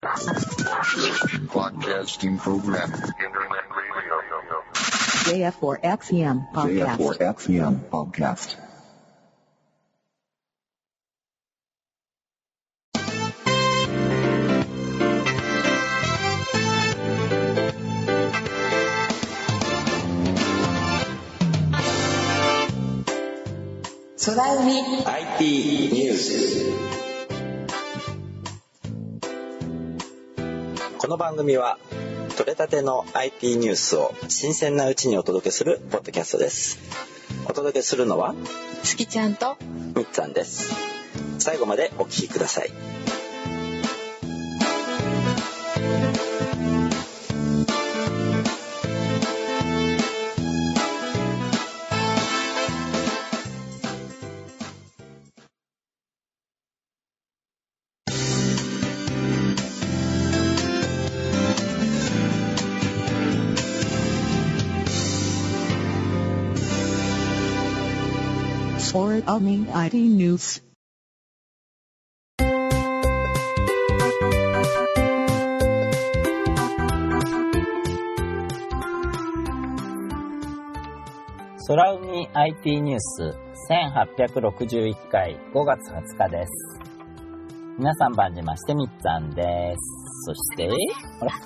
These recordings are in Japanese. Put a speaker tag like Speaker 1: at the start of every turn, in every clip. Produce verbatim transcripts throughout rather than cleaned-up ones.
Speaker 1: Broadcasting program. Internet radio.
Speaker 2: ジェイエフフォーエックスエム podcast.
Speaker 1: ジェイエフフォーエックスエム podcast.
Speaker 3: 空海
Speaker 4: アイティー ニュース。この番組は取れたての アイティー ニュースを新鮮なうちにお届けするポッドキャストです。お届けするのは
Speaker 3: すきちゃんと
Speaker 4: みっつぁんです。最後までお聞きください。
Speaker 2: 空海 アイティー ニュース。
Speaker 5: 空海 アイティー ニュースせんはっぴゃくろくじゅういっかいごがつはつかです。皆さん番じましてみっつぁんです。そしてあら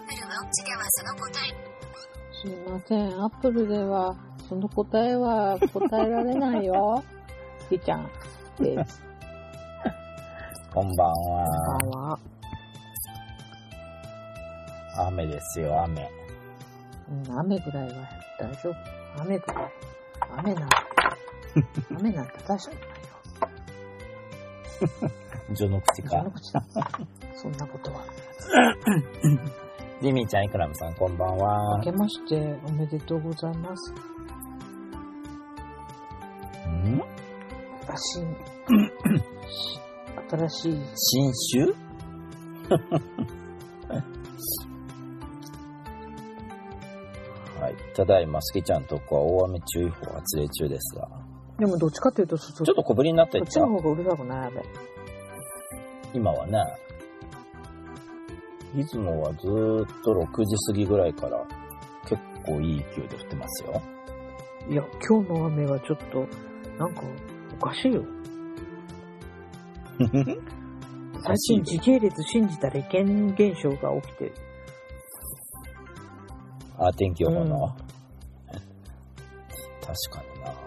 Speaker 6: すいません、アップルではその答えは答えられないよ。すきちゃんです。
Speaker 5: こんばんは。
Speaker 6: こんばんは。
Speaker 5: 雨ですよ、雨。
Speaker 6: うん、雨ぐらいは大丈夫。雨ぐらい。雨なんて雨なんて大したことないよ。
Speaker 5: 序の口か。
Speaker 6: 序の口だ。そんなことは。
Speaker 5: ジミーちゃん、イクラムさん、こんばんは。
Speaker 6: 明けましておめでとうございます。
Speaker 5: ん？
Speaker 6: 新新しい
Speaker 5: 新種はい、ただいま、すきちゃんとこは大雨注意報発令中ですが。
Speaker 6: でもどっちかというとそ
Speaker 5: ちょっと小降りになっていった。
Speaker 6: そっちの方がうるさくない雨。
Speaker 5: 今はね、出雲はずーっとろくじ過ぎぐらいから結構いい勢いで降ってますよ。
Speaker 6: いや、今日の雨はちょっとなんかおかしいよ。最近時系列信じたら意見現象が起きてる。
Speaker 5: あ、天気予報の、うん、確かにな。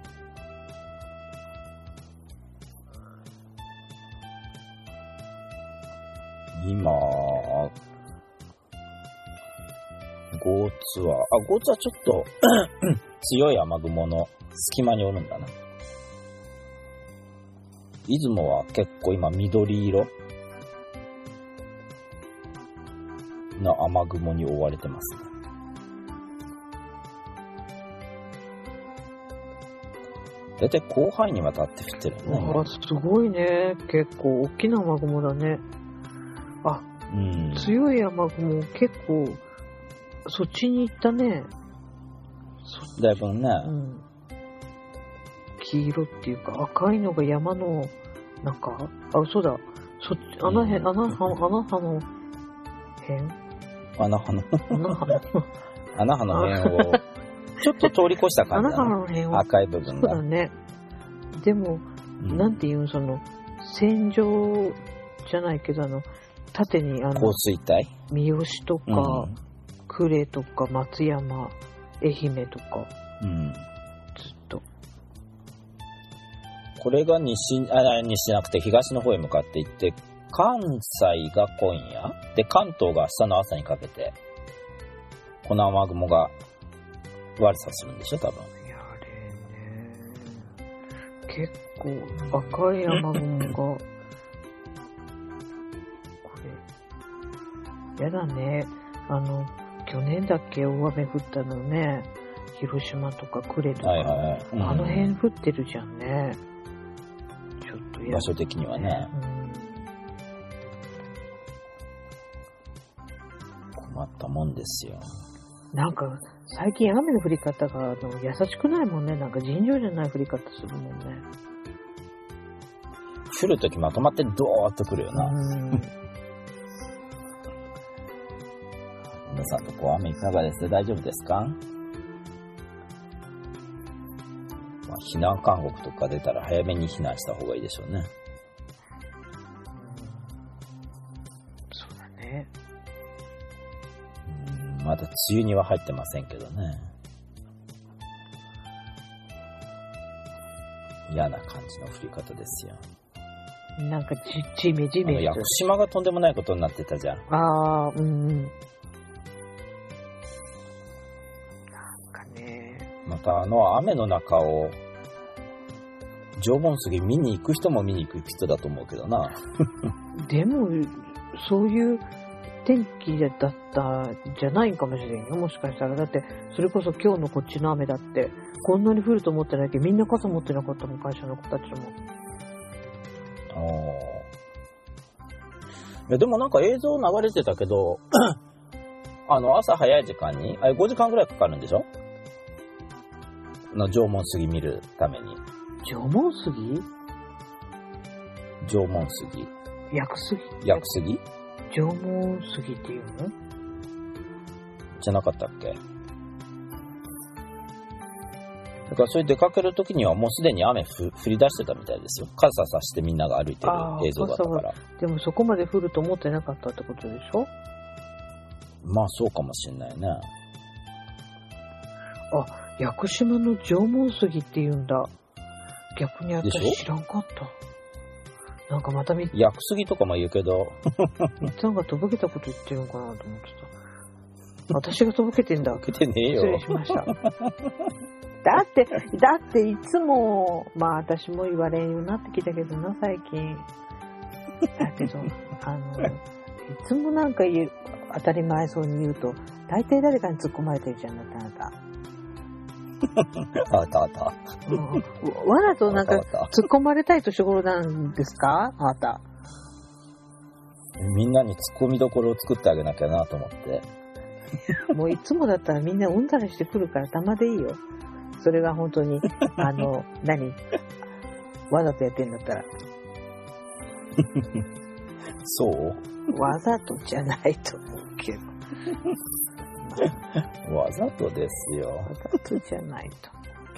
Speaker 5: 今 ゴーツはあゴーツはちょっと強い雨雲の隙間におるんだな。出雲は結構今緑色の雨雲に覆われてますね。だいたい広範囲にわたって降ってるね。
Speaker 6: あ、すごいね。結構大きな雨雲だね。あ、うん、強い雨雲結構そっちに行ったね。
Speaker 5: だいぶね、うん、
Speaker 6: 黄色っていうか赤いのが山のなんか、あ、そうだ、そっち穴へ、うん、穴葉穴葉の辺
Speaker 5: 穴葉の
Speaker 6: 穴葉の
Speaker 5: 穴葉の辺をちょっと通り越した感じだ、ね、
Speaker 6: 穴葉の辺を
Speaker 5: 赤い部分が。
Speaker 6: そうだね。でも、うん、なんていうの、その線状じゃないけど、あの縦にあの
Speaker 5: 降水帯、
Speaker 6: 三好とか、うん、呉とか松山、愛媛とか、うん、ずっと。
Speaker 5: これが西、あ、西じゃなくて東の方へ向かっていって、関西が今夜で関東が明日の朝にかけてこの雨雲が悪さするんでしょ多分。
Speaker 6: いやあれね、結構赤い雨雲がこれやだね。あの去年だっけ大雨降ったのね、広島とか呉とか、はいはいはい、うん、あの辺降ってるじゃんね。ちょっとやだ、
Speaker 5: 場所的にはね、うん、困ったもんですよ。
Speaker 6: なんか最近雨の降り方があの優しくないもんね。なんか尋常じゃない降り方するもんね。
Speaker 5: 降るときまとまってドーッとくるよな。うん皆さんとこ雨いかがです？大丈夫ですか？まあ、避難勧告とか出たら早めに避難した方がいいでしょうね。
Speaker 6: そうだね。
Speaker 5: うん、まだ梅雨には入ってませんけどね。嫌な感じの降り方ですよ。
Speaker 6: なんかじ、じめじめ。
Speaker 5: 屋久島がとんでもないことになってたじゃん。
Speaker 6: ああ、うんうん。なんかね。
Speaker 5: またあの雨の中を、縄文杉見に行く人も見に行く人だと思うけどな。
Speaker 6: でも、そういう天気だったじゃないかもしれんよ。もしかしたら。だって、それこそ今日のこっちの雨だって、こんなに降ると思ってないけど、みんな傘持ってなかったもん、会社の子たちも。
Speaker 5: ああ。でもなんか映像流れてたけど、あの朝早い時間に、あれごじかんぐらいかかるんでしょ？の縄文杉見るために。
Speaker 6: 縄文杉？
Speaker 5: 縄文杉。
Speaker 6: 屋久杉？
Speaker 5: 屋久杉？
Speaker 6: 縄文杉っていうの？
Speaker 5: じゃなかったっけ？だからそれ出かけるときにはもうすでに雨ふ降り出してたみたいですよ。傘さしてみんなが歩いてる映像だったから。
Speaker 6: でもそこまで降ると思ってなかったってことでしょ？
Speaker 5: まあそうかもしんないね。
Speaker 6: あ、屋久島の縄文杉って言うんだ。逆に私知らんかった。なんかまたみ
Speaker 5: 屋久杉とかも言うけど。
Speaker 6: みっつんがとぼけたこと言ってるのかなと思ってた。私がとぼけてんだ。
Speaker 5: とぼけてねえよ。
Speaker 6: 失礼しました。だって、だっていつも、まあ私も言われんようになってきたけどな、最近。だけど、あの、いつもなんか言う、当たり前そうに言うと、大抵誰かに突っ込まれてるじゃん、だってあなた。
Speaker 5: あったあった。
Speaker 6: うん、わざとなんか突っ込まれたい年頃なんですか、あなた。
Speaker 5: みんなに突っ込みどころを作ってあげなきゃなと思って。
Speaker 6: もういつもだったらみんなうんざりしてくるから玉でいいよ。それが本当に、あの、何わざとやってんだったら。
Speaker 5: そう
Speaker 6: わざとじゃないと思うけど。
Speaker 5: わざとですよ。
Speaker 6: わざとじゃないと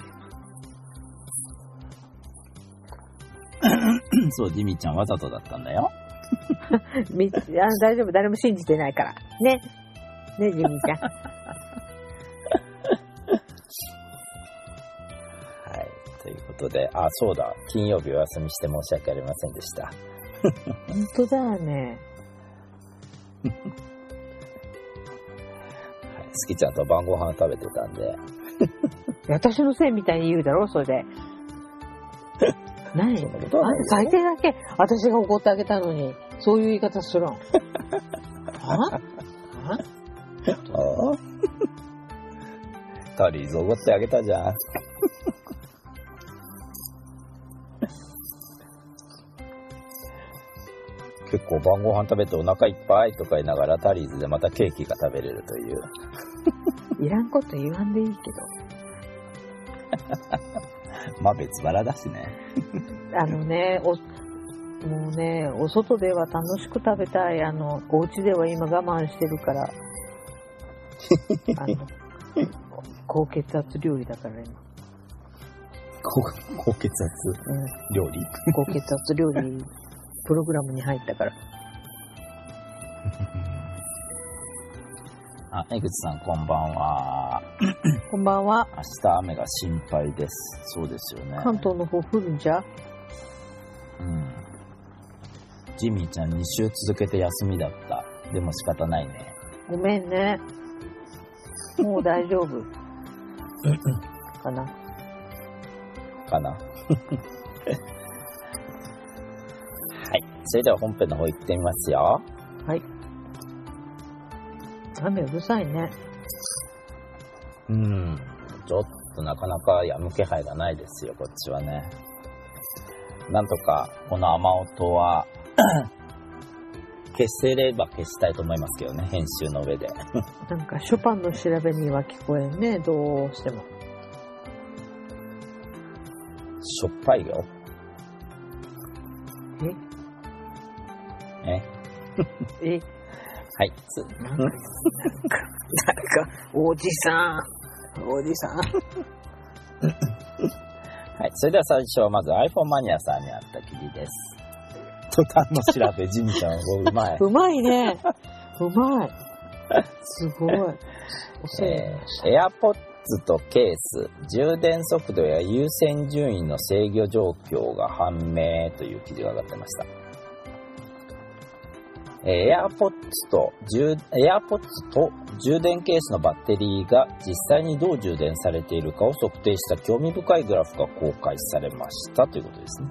Speaker 6: 思うけど。
Speaker 5: そう、ジミーちゃんわざとだったんだよ。
Speaker 6: みあ大丈夫、誰も信じてないから。ね。ね、ジミーちゃん。
Speaker 5: ということで、あ、そうだ、金曜日お休みして申し訳ありませんでした。
Speaker 6: 本当だよね。
Speaker 5: はい、スキちゃんと晩ご飯食べてたんで。
Speaker 6: 私のせいみたいに言うだろ、それで。何？あんた最低だけ私が怒ってあげたのに、そういう言い方するん。はあ？
Speaker 5: ああタリーズおごってあげたじゃん。結構晩ご飯食べてお腹いっぱいとか言いながらタリーズでまたケーキが食べれるという。
Speaker 6: いらんこと言わんでいいけど。
Speaker 5: まあ別腹だしね。
Speaker 6: あのね、おもうね、お外では楽しく食べたい。あの、お家では今我慢してるから。あの、高血圧料理だから今。
Speaker 5: 高, 高血圧料理、うん、
Speaker 6: 高血圧料理プログラムに入ったから。
Speaker 5: あ、江口さんこんばんは。
Speaker 6: こんばんは。
Speaker 5: 明日雨が心配です。そうですよね。
Speaker 6: 関東の方降るんじゃ？
Speaker 5: うん。ジミーちゃんに週続けて休みだった。でも仕方ないね。
Speaker 6: ごめんね。もう大丈夫。かな。
Speaker 5: かな。はい。それでは本編の方行ってみますよ。
Speaker 6: はい。雨うるさいね。
Speaker 5: うん。ちょっとなかなか止む気配がないですよ、こっちはね。なんとかこの雨音は消せれば消したいと思いますけどね、編集の上で。
Speaker 6: なんかショパンの調べには聞こえんね、どうしても。
Speaker 5: しょっぱいよ。
Speaker 6: え
Speaker 5: え
Speaker 6: え
Speaker 5: はい。つ
Speaker 6: なんか、なんか、おじさん。おじさん。
Speaker 5: はい。それでは最初はまず iPhone マニアさんにあった記事です。途端の調べ、ジミちゃん、うまい。
Speaker 6: うまいね。うまい。すごい。おせ
Speaker 5: えー、AirPods とケース、充電速度や優先順位の制御状況が判明という記事が上がってました。えー、AirPods と充、AirPods と充電ケースのバッテリーが実際にどう充電されているかを測定した興味深いグラフが公開されましたということですね。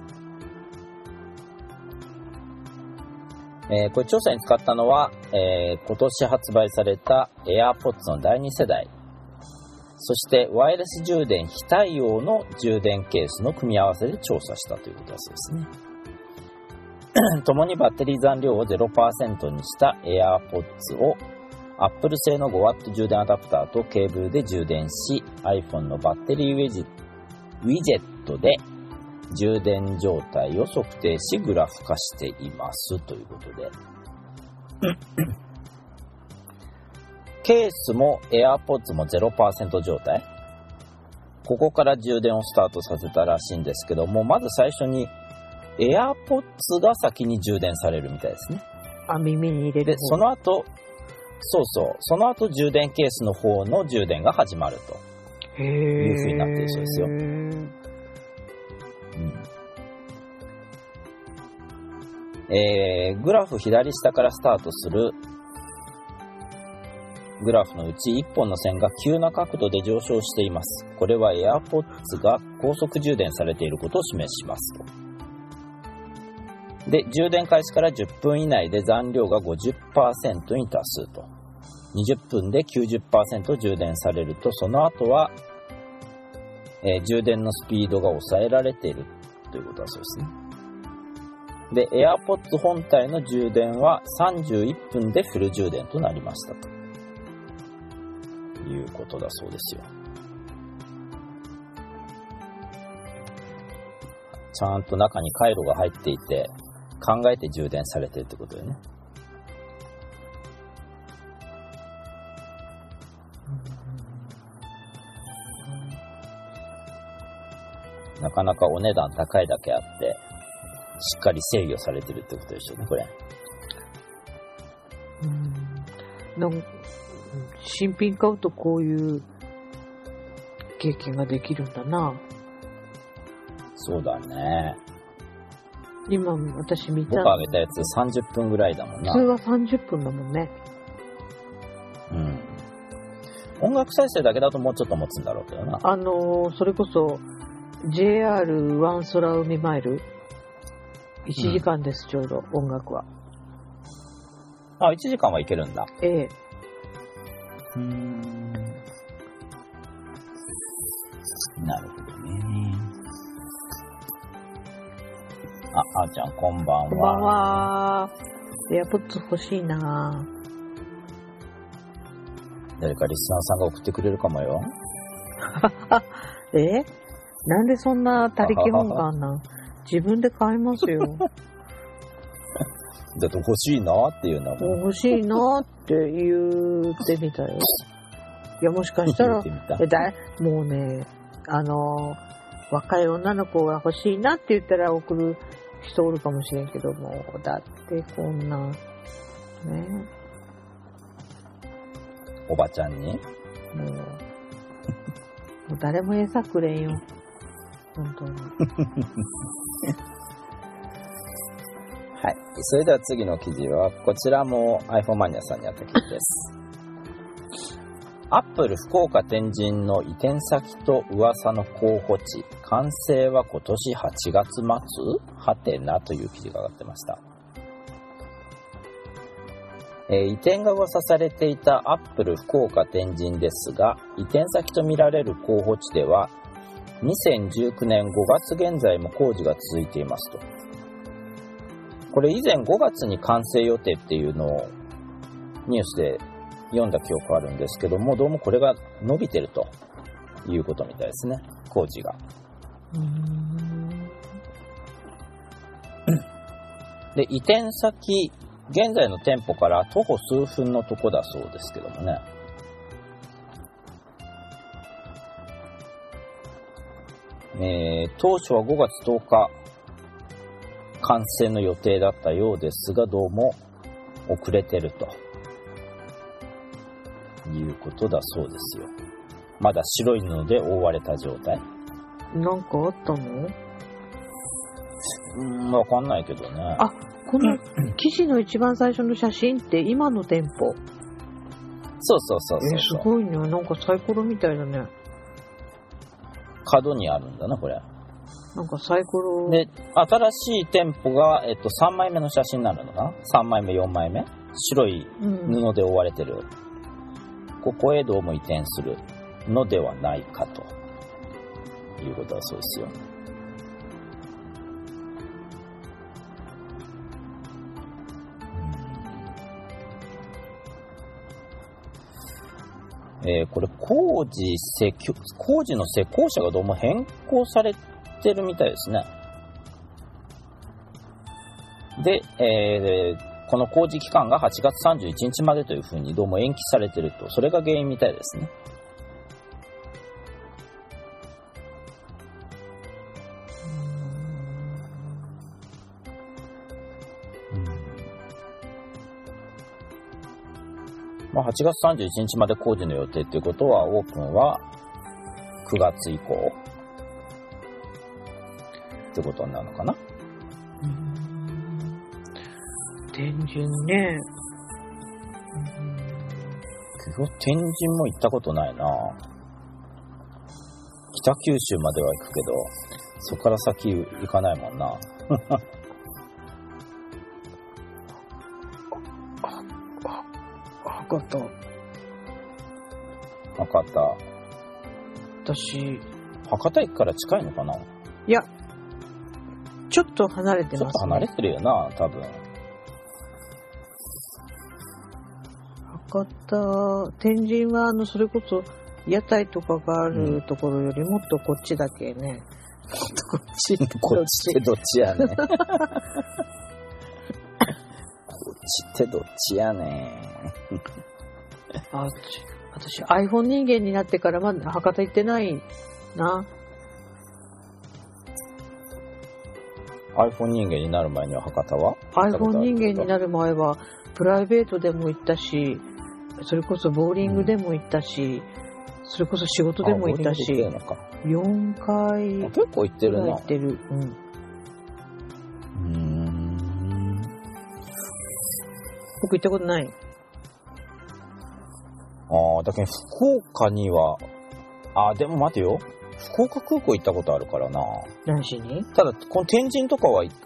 Speaker 5: えー、これ調査に使ったのは、えー、今年発売された AirPods のだいに世代、そしてワイヤレス充電非対応の充電ケースの組み合わせで調査したということだそうですね。共にバッテリー残量を ゼロパーセント にした AirPods を Apple 製の ごワット 充電アダプターとケーブルで充電し、 iPhone のバッテリーウィジェットで充電状態を測定しグラフ化していますということでケースも AirPods も ゼロパーセント 状態、ここから充電をスタートさせたらしいんですけども、まず最初に AirPods が先に充電されるみたいですね。
Speaker 6: あ、耳に入れる。
Speaker 5: で、その後、そうそう、その後充電ケースの方の充電が始まるという風になっているそうですよ。うん、えー、グラフ左下からスタートするグラフのうちいっぽんの線が急な角度で上昇しています。これは AirPods が高速充電されていることを示します。で、充電開始からじゅっぷん以内で残量が ごじゅっパーセント に達すると。にじゅっぷんで きゅうじゅっパーセント 充電されると、その後は、えー、充電のスピードが抑えられているということだそうですね。で、AirPods 本体の充電はさんじゅういっぷんでフル充電となりましたということだそうですよ。ちゃんと中に回路が入っていて考えて充電されているってことだよね。なかなかお値段高いだけあってしっかり制御されてるってことでしょうね、これ。
Speaker 6: うん、なん新品買うとこういう経験ができるんだな。
Speaker 5: そうだね。
Speaker 6: 今私見た。
Speaker 5: 僕あげたやつさんじゅっぷんぐらいだもんな。
Speaker 6: 普通はさんじゅっぷんだもんね。
Speaker 5: うん。音楽再生だけだともうちょっと持つんだろうけどな。
Speaker 6: あのー、それこそ ジェイアールワン 空海マイルいちじかんです、うん、ちょうど音楽は。
Speaker 5: あ、いちじかんはいけるんだ。
Speaker 6: ええ。
Speaker 5: うーん。なるほどね。あ、あーちゃんこんばんは。
Speaker 6: こんばんは。エアポッツ欲しいな。
Speaker 5: 誰かリスナーさんが送ってくれるかもよ。
Speaker 6: え？なんでそんな他力本願なん？自分で買いますよ。
Speaker 5: だって欲しいなっていうのは
Speaker 6: 欲しいなって言ってみたよ。いや、もしかしたらえだもうね、あの若い女の子が欲しいなって言ったら送る人おるかもしれんけども、だってこんなね、
Speaker 5: おばちゃんにも
Speaker 6: うもう誰も餌くれんよ、本当に。
Speaker 5: はい。それでは次の記事は、こちらも iPhone マニアさんにあった記事です。アップル福岡天神の移転先と噂の候補地、完成は今年はちがつ末？はてなという記事が上がってました。えー、移転が噂されていたアップル福岡天神ですが、移転先とみられる候補地では、にせんじゅうきゅうねんごがつ現在も工事が続いていますと。これ以前ごがつに完成予定っていうのをニュースで読んだ記憶あるんですけども、どうもこれが伸びてるということみたいですね、工事が。うーんで、移転先現在の店舗から徒歩数分のとこだそうですけどもね。えー、当初はごがつとおか完成の予定だったようですが、どうも遅れてるということだそうですよ。まだ白い布で覆われた状態。
Speaker 6: なんかあったの？
Speaker 5: うーん、わかんないけどね。
Speaker 6: あ、この記事の一番最初の写真って今の店舗。
Speaker 5: そうそうそうそう
Speaker 6: えー、すごいね。なんかサイコロみたいだね。
Speaker 5: 角にあるんだな、これ。
Speaker 6: なんかサイコロ。
Speaker 5: で、新しい店舗が、えっと、さんまいめの写真になるのかな ?さん 枚目、よんまいめ白い布で覆われてる。うん、ここへどうも移転するのではないかということだそうですよ。えー、これ工事施工事の施工者がどうも変更されてるみたいですね。で、えー、この工事期間がはちがつさんじゅういちにちまでというふうにどうも延期されてると、それが原因みたいですね。まあ、はちがつさんじゅういちにちまで工事の予定っていうことは、オープンはくがつ以降ってことになるのかな。
Speaker 6: うん、天神ね。
Speaker 5: けど天神も行ったことないな。北九州までは行くけど、そこから先行かないもんな。
Speaker 6: 博多。
Speaker 5: 博多。
Speaker 6: 私。
Speaker 5: 博多駅から近いのかな？
Speaker 6: いや、ちょっと離れてますね。
Speaker 5: ちょっと離れてるよな、多分。
Speaker 6: 博多、天神はあの、それこそ屋台とかがあるところよりもっとこっちだけね。もっとこっち。
Speaker 5: こっちってどっちやねん。こっちってどっちやねん。
Speaker 6: あ、私 iPhone 人間になってからまだ博多行ってないな。
Speaker 5: iPhone 人間になる前には博多は
Speaker 6: iPhone 人間になる前はプライベートでも行ったし、それこそボーリングでも行ったし、うん、それこそ仕事でも行ったし、よんかい
Speaker 5: 結構行ってるな。
Speaker 6: 行ってる。うん。
Speaker 5: うーん。
Speaker 6: 僕行ったことない。
Speaker 5: ああ、だけど福岡には、ああ、でも待てよ。福岡空港行ったことあるからな。
Speaker 6: 何しに？
Speaker 5: ただ、この天神とかは、え？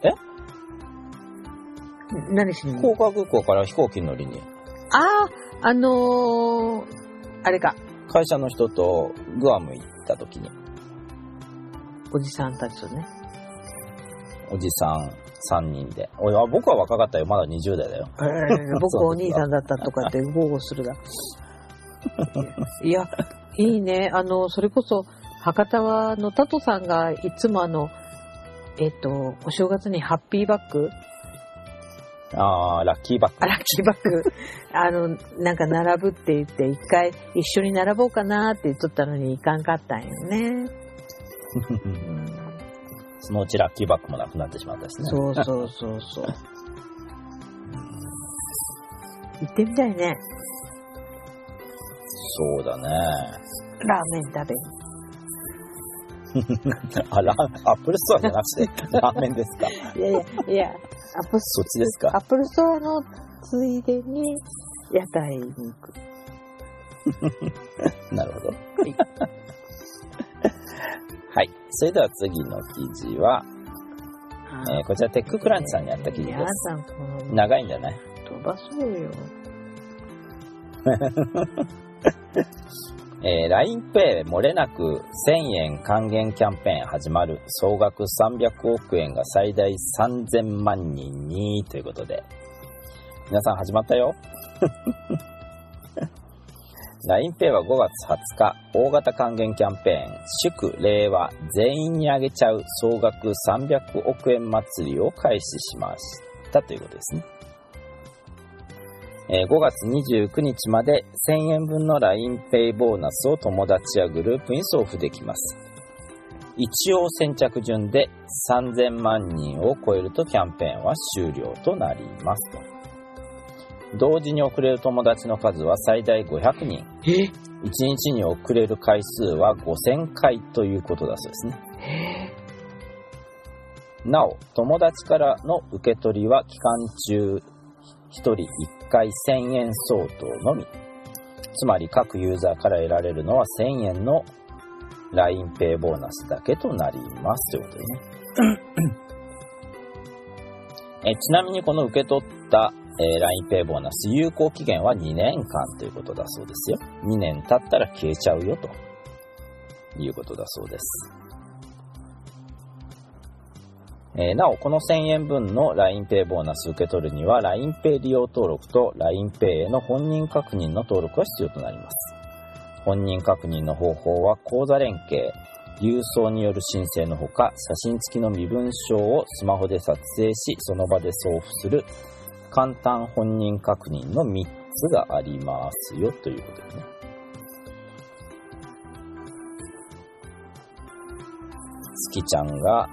Speaker 6: 何しに？
Speaker 5: 福岡空港から飛行機乗りに。
Speaker 6: ああ、あのー、あれか。
Speaker 5: 会社の人とグアム行った時に。
Speaker 6: おじさんたちとね。
Speaker 5: おじさんさんにんで。おい、あ、僕は若かったよ。まだにじゅうだいだよ。
Speaker 6: えー、僕お兄さんだったとかって豪語するだ。いや、いいね。あの、それこそ、博多はのタトさんがいつもあの、えっと、お正月にハッピーバッグ、
Speaker 5: あー、ラッキーバッグ。
Speaker 6: あ、ラッキーバッグ。あの、なんか並ぶって言って、一回一緒に並ぼうかなって言っとったのに行かんかったんよね。うん、
Speaker 5: そのうちラッキーバッグもなくなってしまったですね。
Speaker 6: そうそうそうそう。行ってみたいね。
Speaker 5: そうだね。
Speaker 6: ラーメン食べに。
Speaker 5: あ、ラアップルストアじゃなくてラーメンですか？
Speaker 6: いやいや、いや、アップ
Speaker 5: そっちですか？
Speaker 6: アップルストアのついでに屋台に行く。
Speaker 5: なるほど。はい。はい。それでは次の記事は、えー、こちらテッククランチさんにあった記事です。長いんじゃない？
Speaker 6: 飛ばそうよ。
Speaker 5: えー、ラインペイ 漏れなくせんえん還元キャンペーン始まる。総額さんびゃくおくえんが最大さんぜんまんにんにということで。皆さん始まったよ。ラインペイ はごがつはつか、大型還元キャンペーン、祝令和全員にあげちゃう総額さんびゃくおくえん祭りを開始しましたということですね。 えー、ごがつにじゅうくにちまでせんえんぶんの ラインペイ ボーナスを友達やグループに送付できます。一応先着順でさんぜんまんにんを超えるとキャンペーンは終了となりますと。同時に送れる友達の数は最大ごひゃくにん。
Speaker 6: え
Speaker 5: いちにちに送れる回数はごせんかいということだそうですね。なお、友達からの受け取りは期間中ひとりいっかいせんえん相当のみ。つまり各ユーザーから得られるのはせんえんの ラインペイ ボーナスだけとなりますということでね。えちなみにこの受け取った、えー、ラインペイ ボーナス有効期限はにねんかんということだそうですよ。にねん経ったら消えちゃうよということだそうです。えー、なお、このせんえんぶんの ラインペイ ボーナスを受け取るには ラインペイ 利用登録と ラインペイ への本人確認の登録が必要となります。本人確認の方法は口座連携、郵送による申請のほか、写真付きの身分証をスマホで撮影し、その場で送付する簡単本人確認のみっつがありますよということですね。つきちゃんが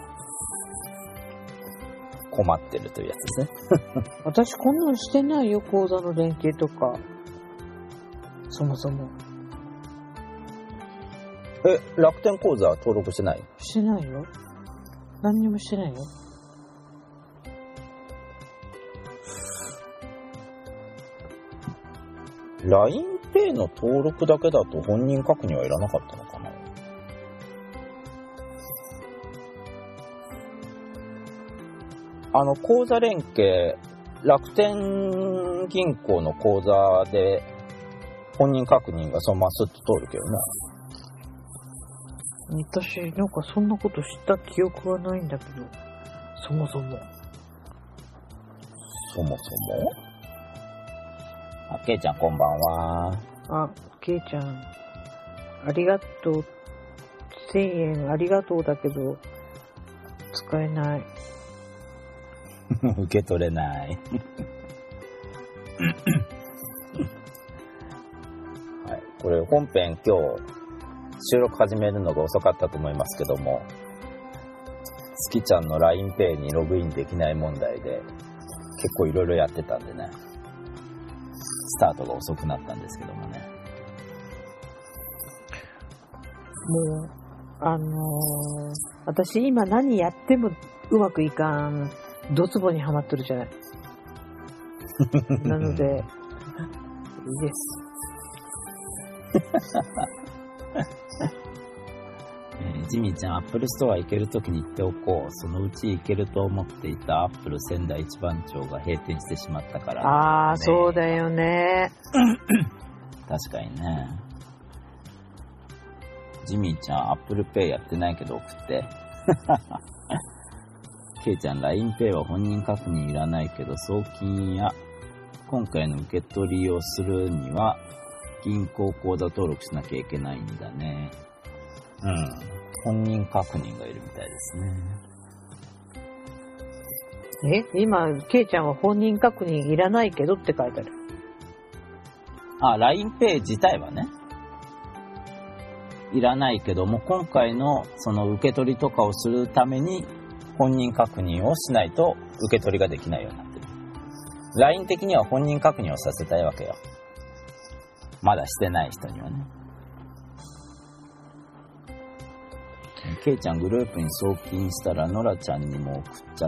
Speaker 5: 困ってるというやつですね。
Speaker 6: 私こんなんしてないよ、口座の連携とか。そもそも。
Speaker 5: え、楽天口座は登録してない？
Speaker 6: してないよ。何にもしてないよ。
Speaker 5: ラインペイ の登録だけだと本人確認はいらなかったのかな？あの、口座連携、楽天銀行の口座で本人確認がそのまますっと通るけどね。
Speaker 6: 私、なんかそんなこと知った記憶はないんだけど、そもそも。
Speaker 5: そもそもあ、けいちゃんこんばんは。
Speaker 6: あ、けいちゃん、ありがとう。せんえんありがとうだけど、使えない。
Speaker 5: 受け取れない。はい、これ本編今日収録始めるのが遅かったと思いますけども、つきちゃんの ラインペイ にログインできない問題で結構いろいろやってたんでね、スタートが遅くなったんですけどもね。
Speaker 6: もう、あのー、私今何やってもうまくいかん、ドツボにはまってるじゃない。なので、いいです。
Speaker 5: えー、ジミーちゃん、アップルストア行けるときに言っておこう。そのうち行けると思っていたアップル仙台一番町が閉店してしまったから、ね。
Speaker 6: ああ、そうだよね。
Speaker 5: 確かにね。ジミーちゃん、アップルペイやってないけど送って。ケイちゃん、ラインペイ は本人確認いらないけど、送金や今回の受け取りをするには銀行口座登録しなきゃいけないんだね。うん。本人確認がいるみたいですね。
Speaker 6: え、今、ケイちゃんは本人確認いらないけどって書いてある。
Speaker 5: あ、ラインペイ 自体はね。いらないけども、今回のその受け取りとかをするために本人確認をしないと受け取りができないようになってる。ライン 的には本人確認をさせたいわけよ。まだしてない人にはね。ケイちゃん、グループに送金したらノラちゃんにも送っちゃった。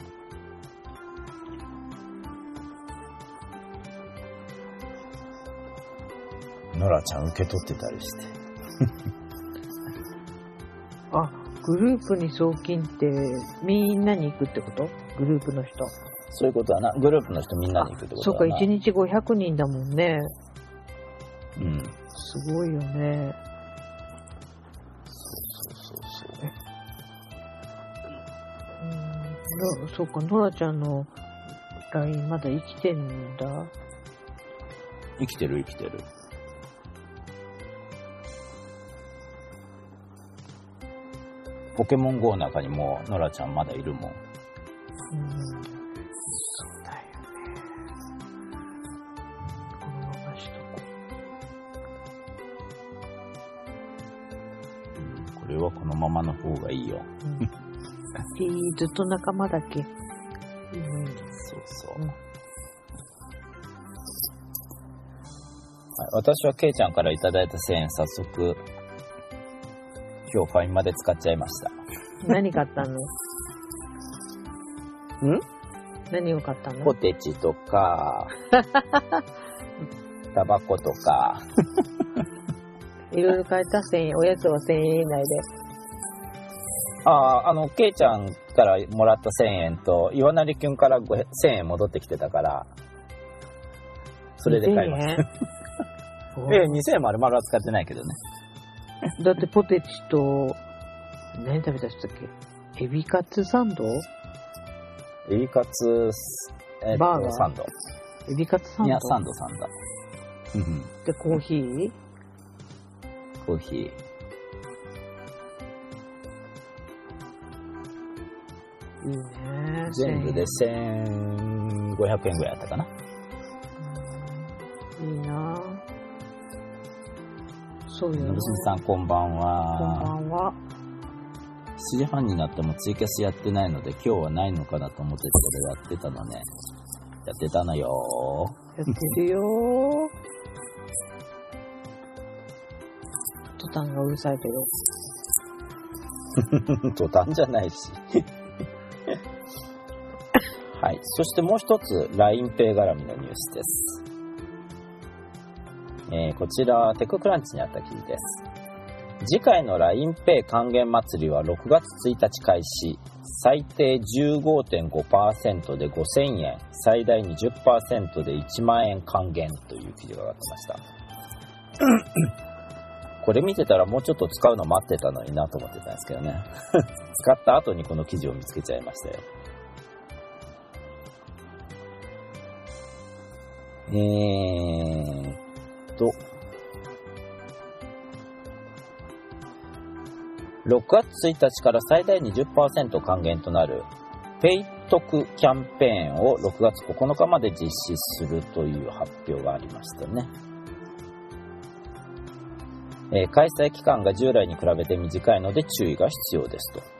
Speaker 5: ノラちゃん受け取ってたりして。
Speaker 6: あ、グループに送金ってみんなに行くってこと？グループの人。
Speaker 5: そういうことはな。グループの人みんなに行くってことだな。
Speaker 6: そうか、いちにちごひゃくにんだもんね。
Speaker 5: うん。
Speaker 6: すごいよね。
Speaker 5: そうそうそうそう。
Speaker 6: うん、そうか、ノラちゃんの ライン まだ生きてるんだ。
Speaker 5: 生きてる生きてる。ポケモン ゴー の中にもノラちゃんまだいるもん。
Speaker 6: うん、そうだよね。
Speaker 5: れはこのままの方がいいよ。
Speaker 6: うん、いい、ずっと仲間だっけ。うん、
Speaker 5: そうそう。
Speaker 6: うん、
Speaker 5: はい、私はケイちゃんからいただいたせんえん、早速、今日ファインまで使っちゃいました。
Speaker 6: 何買ったの？
Speaker 5: ん？
Speaker 6: 何を買ったの？
Speaker 5: ポテチとか、タバコとか。
Speaker 6: いろいろ買えたせんえん、おやつはせんえん以内で。
Speaker 5: ああ、あの、ケイちゃんからもらったせんえんと、岩成くんからせんえん戻ってきてたから、それで買いました。ええ、にせんえん丸々は使ってないけどね。
Speaker 6: だってポテチと、何食べた人だっけ？エビカツサンド？
Speaker 5: エビカツ、えー、
Speaker 6: バーガー
Speaker 5: サンド。
Speaker 6: エビカツサンド？
Speaker 5: いや、サンドサンド。
Speaker 6: で、コーヒー？
Speaker 5: コーヒー。
Speaker 6: いいね。
Speaker 5: 全部でせんごひゃくえんぐらいあったかな。
Speaker 6: いいな。そうよ。
Speaker 5: のぶしみさん、こんばんは。
Speaker 6: こんばんは。
Speaker 5: しちじはんになってもツイキャスやってないので、今日はないのかなと思ってたけど、やってたのね。やってたのよ
Speaker 6: ー。やってるよー。トタンがうるさいけ
Speaker 5: ど。トタンじゃないし。はい。そしてもう一つ、ラインペイ 絡みのニュースです。えー、こちら、テッククランチにあった記事です。次回の ラインペイ 還元祭りはろくがつついたち開始。最低 じゅうごてんごパーセント でごせんえん、最大 にじゅっパーセント でいちまんえん還元という記事が上がってました。これ見てたらもうちょっと使うの待ってたのになと思ってたんですけどね。使った後にこの記事を見つけちゃいましたよ。えーっと、ろくがつついたちから最大 にじゅっパーセント 還元となるペイ得キャンペーンをろくがつここのかまで実施するという発表がありましたね。えー、開催期間が従来に比べて短いので注意が必要ですと。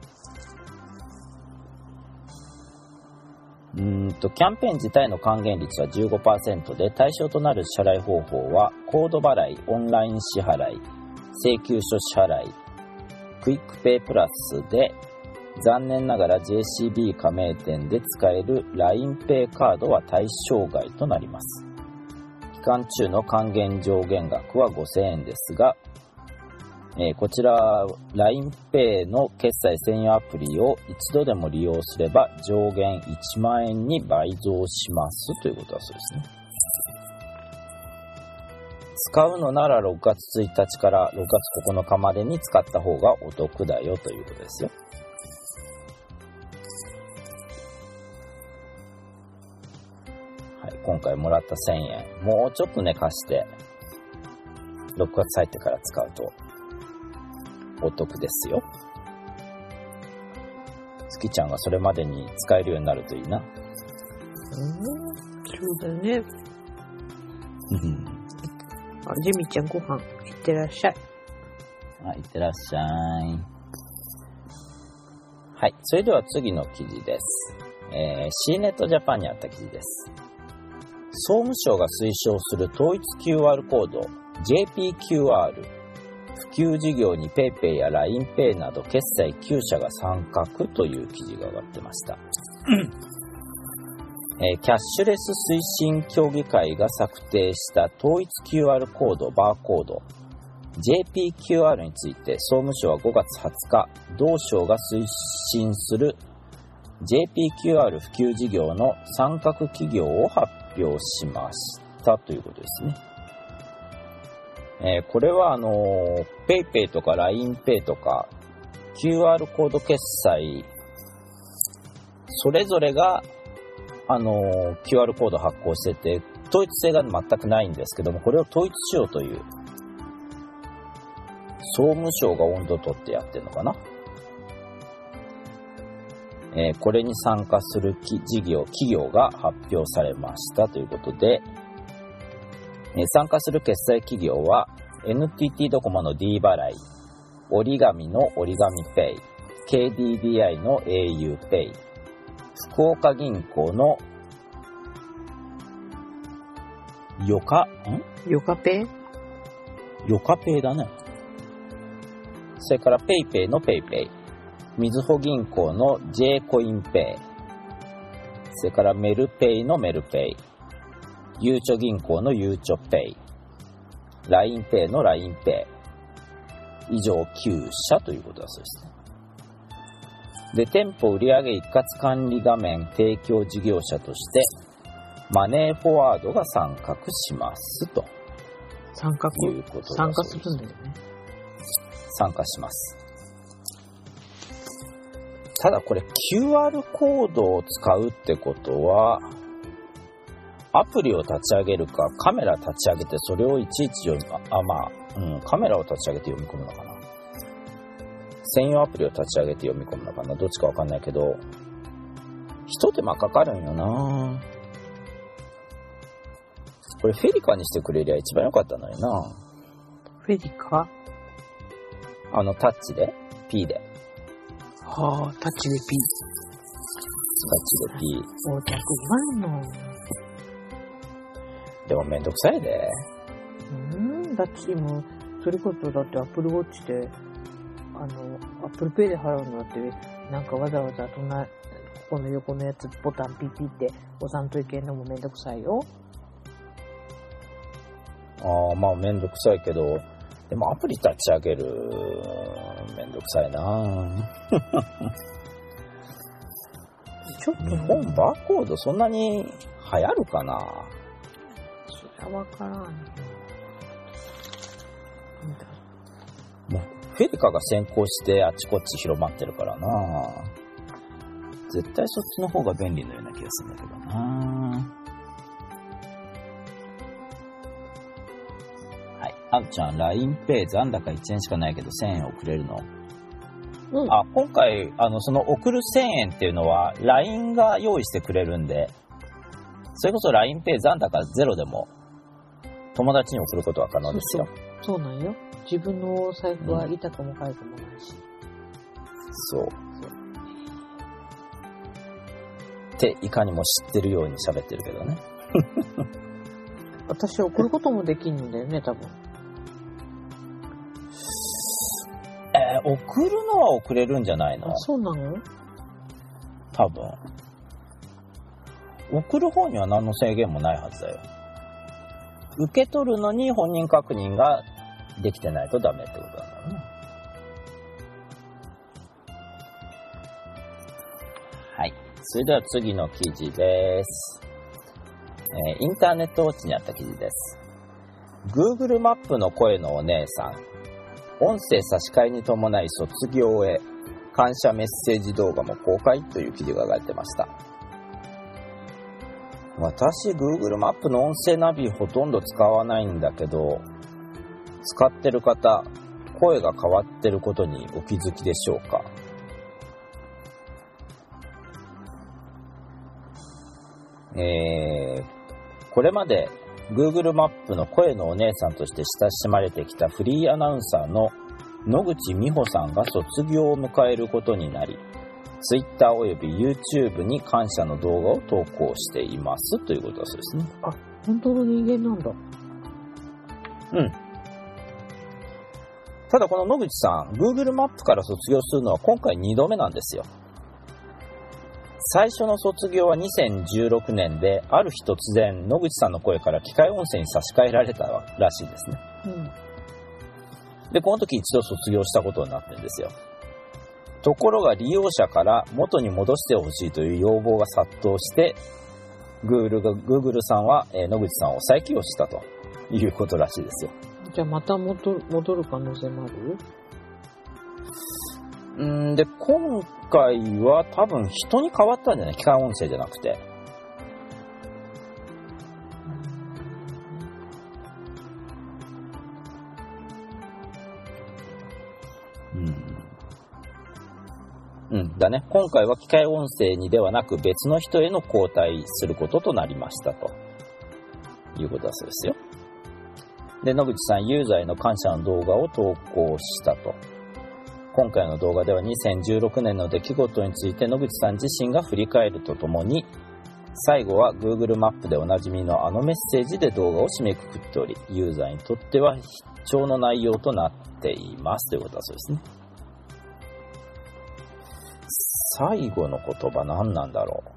Speaker 5: うーんとキャンペーン自体の還元率は じゅうごパーセント で、対象となる支払い方法はコード払い、オンライン支払い、請求書支払い、クイックペイプラスで、残念ながら ジェーシービー 加盟店で使える ラインペイ カードは対象外となります。期間中の還元上限額はごせんえんですが、えー、こちら ラインペイ の決済専用アプリを一度でも利用すれば上限いちまんえんに倍増しますということだそうですね。使うのならろくがつついたちからろくがつここのかまでに使った方がお得だよということですよ。はい、今回もらったせんえん、もうちょっとね貸してろくがつ入ってから使うとお得ですよ。月ちゃんがそれまでに使えるようになるといいな。うん、
Speaker 6: そうだね。あ、ジミちゃんご飯いってらっしゃい。
Speaker 5: あ、いってらっしゃい。はい、それでは次の記事です。えー、シーネットジャパンにあった記事です。総務省が推奨する統一 キューアール コード ジェーピーキューアール 普及事業に PayPay や ラインペイ など決済きゅう社が参画という記事が上がってました。えー、キャッシュレス推進協議会が策定した統一 キューアール コードバーコード ジェーピーキューアール について総務省はごがつはつか同省が推進する ジェーピーキューアール 普及事業の参画企業を発表しましたということですね。えー、これはあのー、PayPay とか ラインペイ とか キューアール コード決済それぞれがあのー、キューアール コード発行してて統一性が全くないんですけども、これを統一しようという総務省が温度を取ってやってるのかな。えー、これに参加する事業企業が発表されましたということで、えー、参加する決済企業は エヌティーティー ドコモの D 払い、 折り紙の折り紙ペイ、ケーディーディーアイ の エーユー ペイ、福岡銀行のよか、ん
Speaker 6: ヨカペ
Speaker 5: ヨカペイだね。それからペイペイのペイペイ、みずほ銀行の J コインペイ、それからメルペイのメルペイ、ゆうちょ銀行のゆうちょペイ、ラインペイのラインペイ、以上きゅうしゃということだそうですね。で、店舗売上一括管理画面提供事業者としてマネーフォワードが参画しますと
Speaker 6: 参加
Speaker 5: いうことだそうです。
Speaker 6: 参加するんだよね。
Speaker 5: 参加します。ただこれ キューアール コードを使うってことは、アプリを立ち上げるかカメラ立ち上げてそれをいちいち読み、あ、まあ、うん、カメラを立ち上げて読み込むのかな。専用アプリを立ち上げて読み込むのかな。どっちかわかんないけど、一手間かかるんよな。これフェリカにしてくれりゃ一番良かったのにな。
Speaker 6: フェリカ
Speaker 5: あのタッチで P で
Speaker 6: はあ、タッチで P。
Speaker 5: タッチで P。
Speaker 6: お客うまいの。
Speaker 5: でもめんどくさいで。
Speaker 6: うん、だって今、それこそだってアップルウォッチで、あの、アップルペイで払うのだって、なんかわざわざ隣、ここの横のやつボタンピッピって押さんといけんのもめんどくさいよ。
Speaker 5: ああ、まあめんどくさいけど、でもアプリ立ち上げる、めんどくさいな。
Speaker 6: ちょっと
Speaker 5: 日本バーコードそんなに流行るかな。
Speaker 6: そりゃわからんよ。
Speaker 5: もうフェリカが先行してあちこち広まってるからな。絶対そっちの方が便利のような気がするんだけどな。はい。あんちゃん、ラインペイ 残高いちえんしかないけどせんえん送れるの？
Speaker 6: うん、
Speaker 5: あ、今回、あの、その送るせんえんっていうのは ライン が用意してくれるんで、それこそ ラインペイ 残高ゼロでも友達に送ることは可能ですよ。
Speaker 6: そうそう、そうなんよ。自分の財布は痛くも痒くもないし。
Speaker 5: そう。っていかにも知ってるように喋ってるけどね。
Speaker 6: 私送ることもできんんだよね、多分。
Speaker 5: えー、送るのは送れるんじゃないの？
Speaker 6: あ、そうなの？
Speaker 5: 多分。送る方には何の制限もないはずだよ。受け取るのに本人確認ができてないとダメってことなんだろうね。はい。それでは次の記事です。えー、インターネットウォッチにあった記事です。Google マップの声のお姉さん。音声差し替えに伴い卒業へ感謝メッセージ動画も公開という記事が上がってました。私 Google マップの音声ナビほとんど使わないんだけど、使ってる方、声が変わってることにお気づきでしょうか？えー、これまでGoogle マップの声のお姉さんとして親しまれてきたフリーアナウンサーの野口美穂さんが卒業を迎えることになり、Twitter および YouTube に感謝の動画を投稿していますということだそうですね。
Speaker 6: あ、本当の人間なんだ。
Speaker 5: うん。ただこの野口さん、Google マップから卒業するのは今回にどめなんですよ。最初の卒業はにせんじゅうろくねんで、ある日突然野口さんの声から機械音声に差し替えられたらしいですね。
Speaker 6: うん。
Speaker 5: で、この時一度卒業したことになってるんですよ。ところが利用者から元に戻してほしいという要望が殺到して、Google が、Google さんは、えー、野口さんを再起用したということらしいですよ。
Speaker 6: じゃあまた戻る、戻る可能性もある？
Speaker 5: うんで、今回は多分人に変わったんじゃない？機械音声じゃなくて。うん。うんだね。今回は機械音声にではなく別の人への交代することとなりましたということだそうですよ。で、野口さんユーザーへの感謝の動画を投稿したと。 今回の動画ではにせんじゅうろくねんの出来事について野口さん自身が振り返るとともに、最後は Google マップでおなじみのあのメッセージで動画を締めくくっており、ユーザーにとっては必聴の内容となっていますということだそうですね。最後の言葉何なんだろ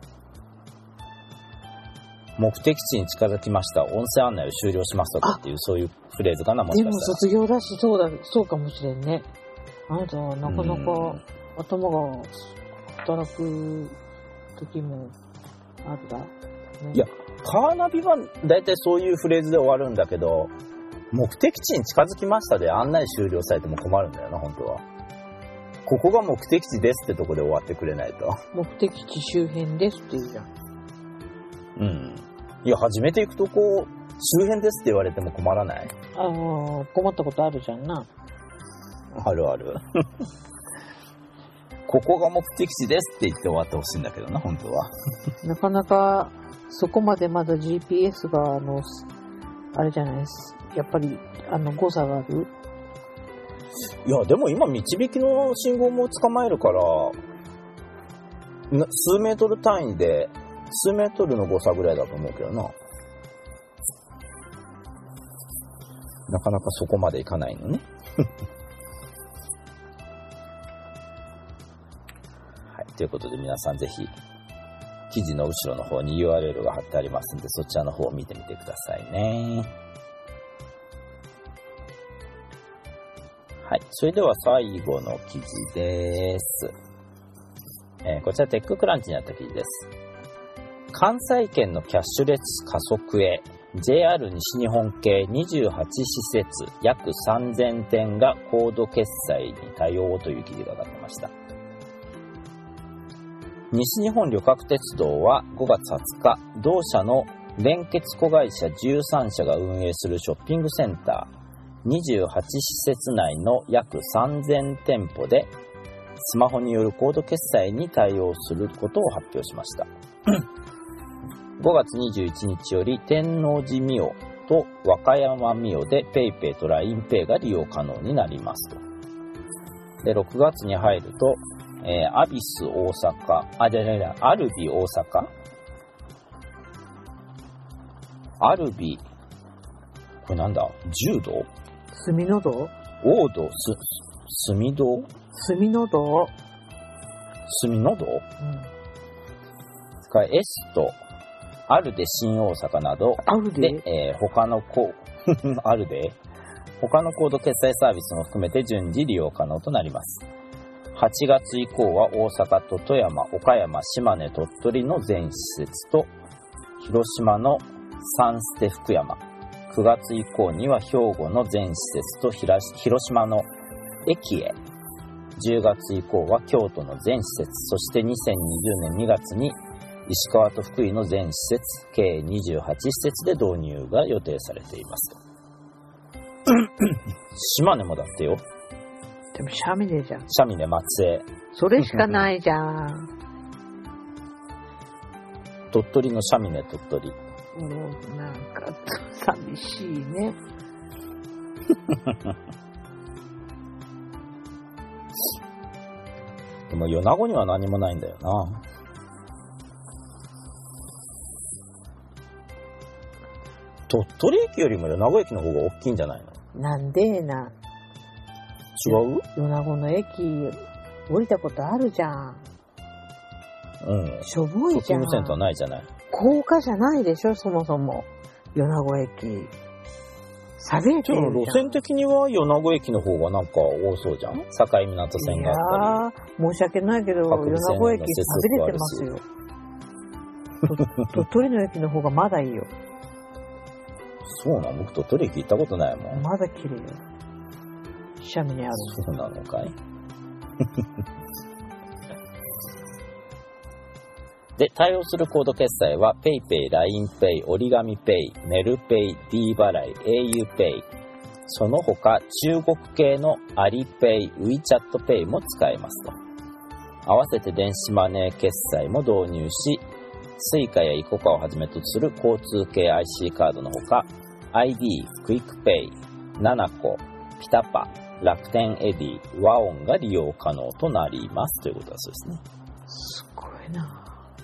Speaker 5: う。目的地に近づきました、音声案内を終了しますとかっていう、そういうフレーズかな、もし
Speaker 6: でも
Speaker 5: かしたら。
Speaker 6: 卒業だし、そうだ、そうかもしれんね。あなたはなかなか頭が働く時もあるだ、ね。
Speaker 5: いや、カーナビはだいたいそういうフレーズで終わるんだけど、目的地に近づきましたで案内終了されても困るんだよな、本当は。ここが目的地ですってとこで終わってくれないと。
Speaker 6: 目的地周辺ですって言うじゃん。
Speaker 5: うん。いや、初めて行くとこ、周辺ですって言われても困らない？
Speaker 6: ああ、困ったことあるじゃんな。
Speaker 5: あるある。ここが目的地ですって言って終わってほしいんだけどな、本当は。
Speaker 6: なかなか、そこまでまだ ジーピーエス が、あの、あれじゃないです。やっぱり、あの、誤差がある？
Speaker 5: いや、でも今、導きの信号も捕まえるから、な数メートル単位で、数メートルの誤差ぐらいだと思うけどな。なかなかそこまでいかないのね。はい、ということで皆さんぜひ、記事の後ろの方に ユーアールエル が貼ってありますので、そちらの方を見てみてくださいね。はい。それでは最後の記事です。えー、こちらテッククランチにあった記事です。関西圏のキャッシュレス加速へ ジェイアール 西日本系にじゅうはちしせつ約さんぜんてんがコード決済に対応という記事が出てました。西日本旅客鉄道はごがつはつか、同社の連結子会社じゅうさんしゃが運営するショッピングセンターにじゅうはちしせつ内の約さんぜんてんぽでスマホによるコード決済に対応することを発表しました。ごがつにじゅういちにちより天王寺ミオと和歌山ミオで PayPay と ラインペイ が利用可能になりますと。で、ろくがつに入ると、えー、アビス大阪、あ、じゃじゃじゃ、アルビ大阪、アルビ、これなんだ、柔道？
Speaker 6: 墨の道？
Speaker 5: オード、す、墨道？
Speaker 6: 墨の道？
Speaker 5: 墨の道？うん。エスト、アルデ新大阪など
Speaker 6: アルデ
Speaker 5: で、えー、他のコアルデ他のコード決済サービスも含めて順次利用可能となります。はちがつ以降は大阪と富山、岡山、島根、鳥取の全施設と広島のサンステ福山、くがつ以降には兵庫の全施設と広島の駅へ、じゅうがつ以降は京都の全施設、そしてにせんにじゅうねんにがつに石川と福井の全施設、計にじゅうはちしせつで導入が予定されていますと。島根もだってよ。
Speaker 6: でもシャミネじゃん。
Speaker 5: シャミネ松江。
Speaker 6: それしかないじゃん。
Speaker 5: 鳥取のシャミネ鳥取。
Speaker 6: もうなんか寂しいね。
Speaker 5: でも米子には何もないんだよな。鳥取駅よりも米子駅の方が大きいんじゃないの？
Speaker 6: なんでな。
Speaker 5: 違う？
Speaker 6: 米子の駅降りたことあるじゃん。
Speaker 5: うん。
Speaker 6: しょぼいじゃん。
Speaker 5: ショッピングセンターないじゃない。
Speaker 6: 高架じゃないでしょ、そもそも。米子駅。下げてるじゃん。
Speaker 5: 路線的には米子駅の方がなんか多そうじゃん。境港線があったり。
Speaker 6: いやー、申し訳ないけど、米子駅下げれてますよ。鳥取の駅の方がまだいいよ。
Speaker 5: そうなの？僕鳥取駅行ったことないもん。
Speaker 6: まだ綺麗よ。シャミにある。
Speaker 5: そうなのかい？で、対応するコード決済は PayPay、ラインペイ、折り紙ペイ、メルペイ、D 払い、auPay、その他中国系のアリペイ、WeChat Pay も使えますと。合わせて電子マネー決済も導入し、スイカやイコカをはじめとする交通系 アイシー カードのほか、アイディー、クイックペイ、ナナコ、ピタパ、 楽天エディ和音が利用可能となりますということだそうですね。
Speaker 6: すごいな。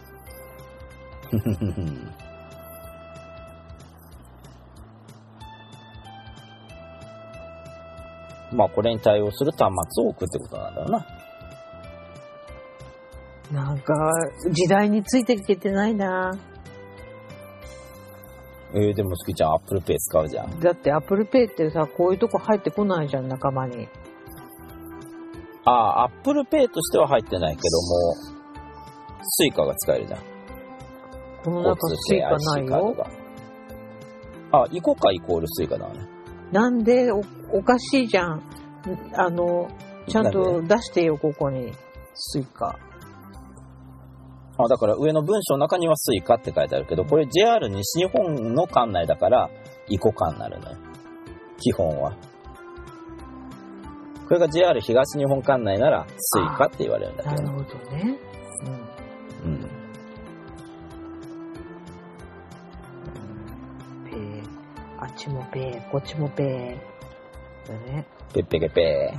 Speaker 5: まあこれに対応する端末を置くってことなんだろうな。
Speaker 6: なんか時代についていけてないな。
Speaker 5: えー、でもすきちゃん Apple Pay 使うじゃん。
Speaker 6: だって Apple Pay ってさ、こういうとこ入ってこないじゃん、仲間に。
Speaker 5: ああ、Apple Pay としては入ってないけども、スイカが使えるじゃん。
Speaker 6: この中スイカないよ。
Speaker 5: あ、イコカイコールスイカだね。
Speaker 6: なんで お, おかしいじゃん。あの、ちゃんと出してよ、ここに。スイカ。
Speaker 5: あ、だから上の文章の中にはスイカって書いてあるけど、これ ジェイアール 西日本の管内だからイコカになるのよ。基本は。これが ジェイアール 東日本管内ならスイカって言われるんだけど。
Speaker 6: なるほどね。
Speaker 5: うん。うん。
Speaker 6: ペー、あっちもペー、こっちもペー。だね。
Speaker 5: ペッペケペ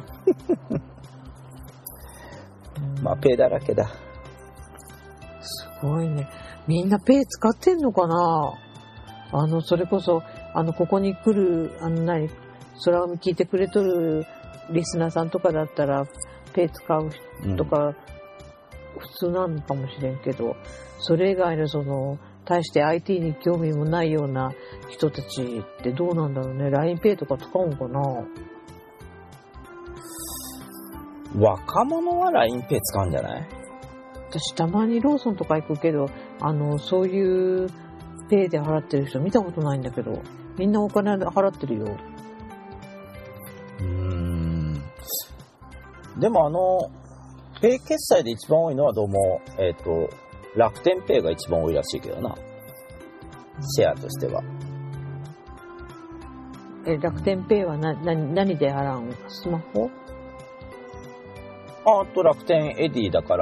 Speaker 5: ー。まあペーだらけだ。
Speaker 6: すごいね。みんなペイ使ってんのかな。あの、それこそ、あの、ここに来る、あの、何、空を聞いてくれとるリスナーさんとかだったら、ペイ使うとか、うん、普通なのかもしれんけど、それ以外のその、対して アイティー に興味もないような人たちってどうなんだろうね。ラインペイ とか使うのかな。
Speaker 5: 若者は ラインペイ 使うんじゃない？
Speaker 6: 私たまにローソンとか行くけど、あの、そういうペイで払ってる人見たことないんだけど、みんなお金払ってるよ。
Speaker 5: うーん。でもあの、ペイ決済で一番多いのはどうも、えっと、楽天ペイが一番多いらしいけどな。シェアとしては。
Speaker 6: え、楽天ペイはな、な、何で払うの？スマホ？
Speaker 5: あと楽天エディだから、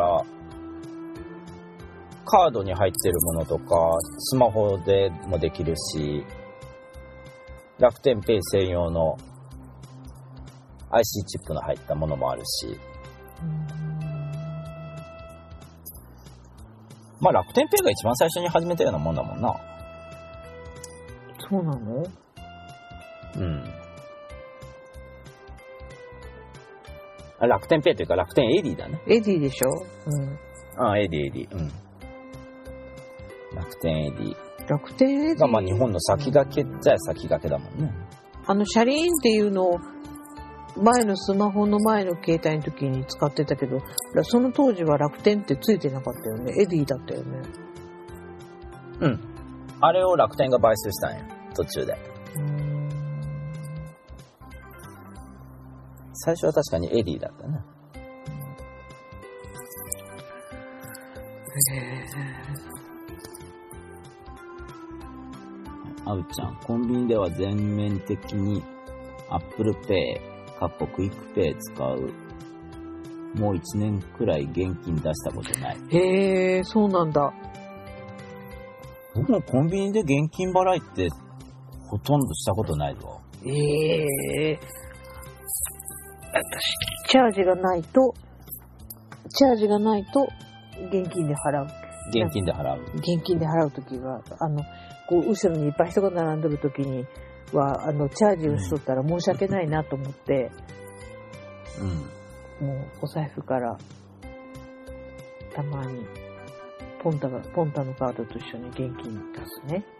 Speaker 5: カードに入ってるものとか、スマホでもできるし、楽天ペイ専用の アイシー チップの入ったものもあるし、まあ楽天ペイが一番最初に始めたようなもんだもんな。
Speaker 6: そうなの？
Speaker 5: うん。あ、楽天ペイというか楽天エディだね。
Speaker 6: エディでしょ？うん。
Speaker 5: ああ、エディエディ。うん。楽天エディ。
Speaker 6: 楽天エディ
Speaker 5: がまあ日本の先駆けじゃ先駆けだもんね。
Speaker 6: あの、シャリーンっていうのを前のスマホの前の携帯の時に使ってたけど、その当時は楽天ってついてなかったよね。エディだったよね。
Speaker 5: うん。あれを楽天が買収したんや。途中で。うーん。最初は確かにエディだったね。
Speaker 6: へ
Speaker 5: あうちゃん、コンビニでは全面的に Apple Pay、かっこクイックペイ使う。もういちねんくらい現金出したことない。
Speaker 6: へえ、そうなんだ。
Speaker 5: 僕もコンビニで現金払いってほとんどしたことないわ。
Speaker 6: ええー。私、チャージがないと、チャージがないと現金で払う。
Speaker 5: 現金で払う。
Speaker 6: 現金で払うときが、あの、こう、後ろにいっぱい人が並んでるときには、あの、チャージをしとったら申し訳ないなと思って、うん。もう、お財布から、たまに、ポンタが、ポンタのカードと一緒に現金出すね。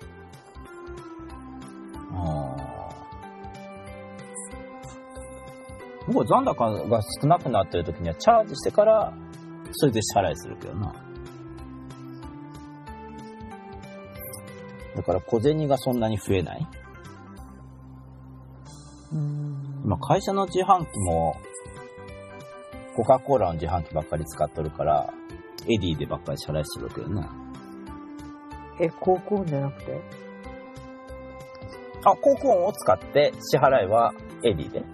Speaker 5: ああ。僕は残高が少なくなってるときには、チャージしてから、それで支払いするけどな。だから小銭がそんなに増えない。うーん。今会社の自販機もコカ・コーラの自販機ばっかり使っとるからエディでばっかり支払いしてるけどな。
Speaker 6: え、航空音じゃなくて？
Speaker 5: あ、航空音を使って支払いはエディで。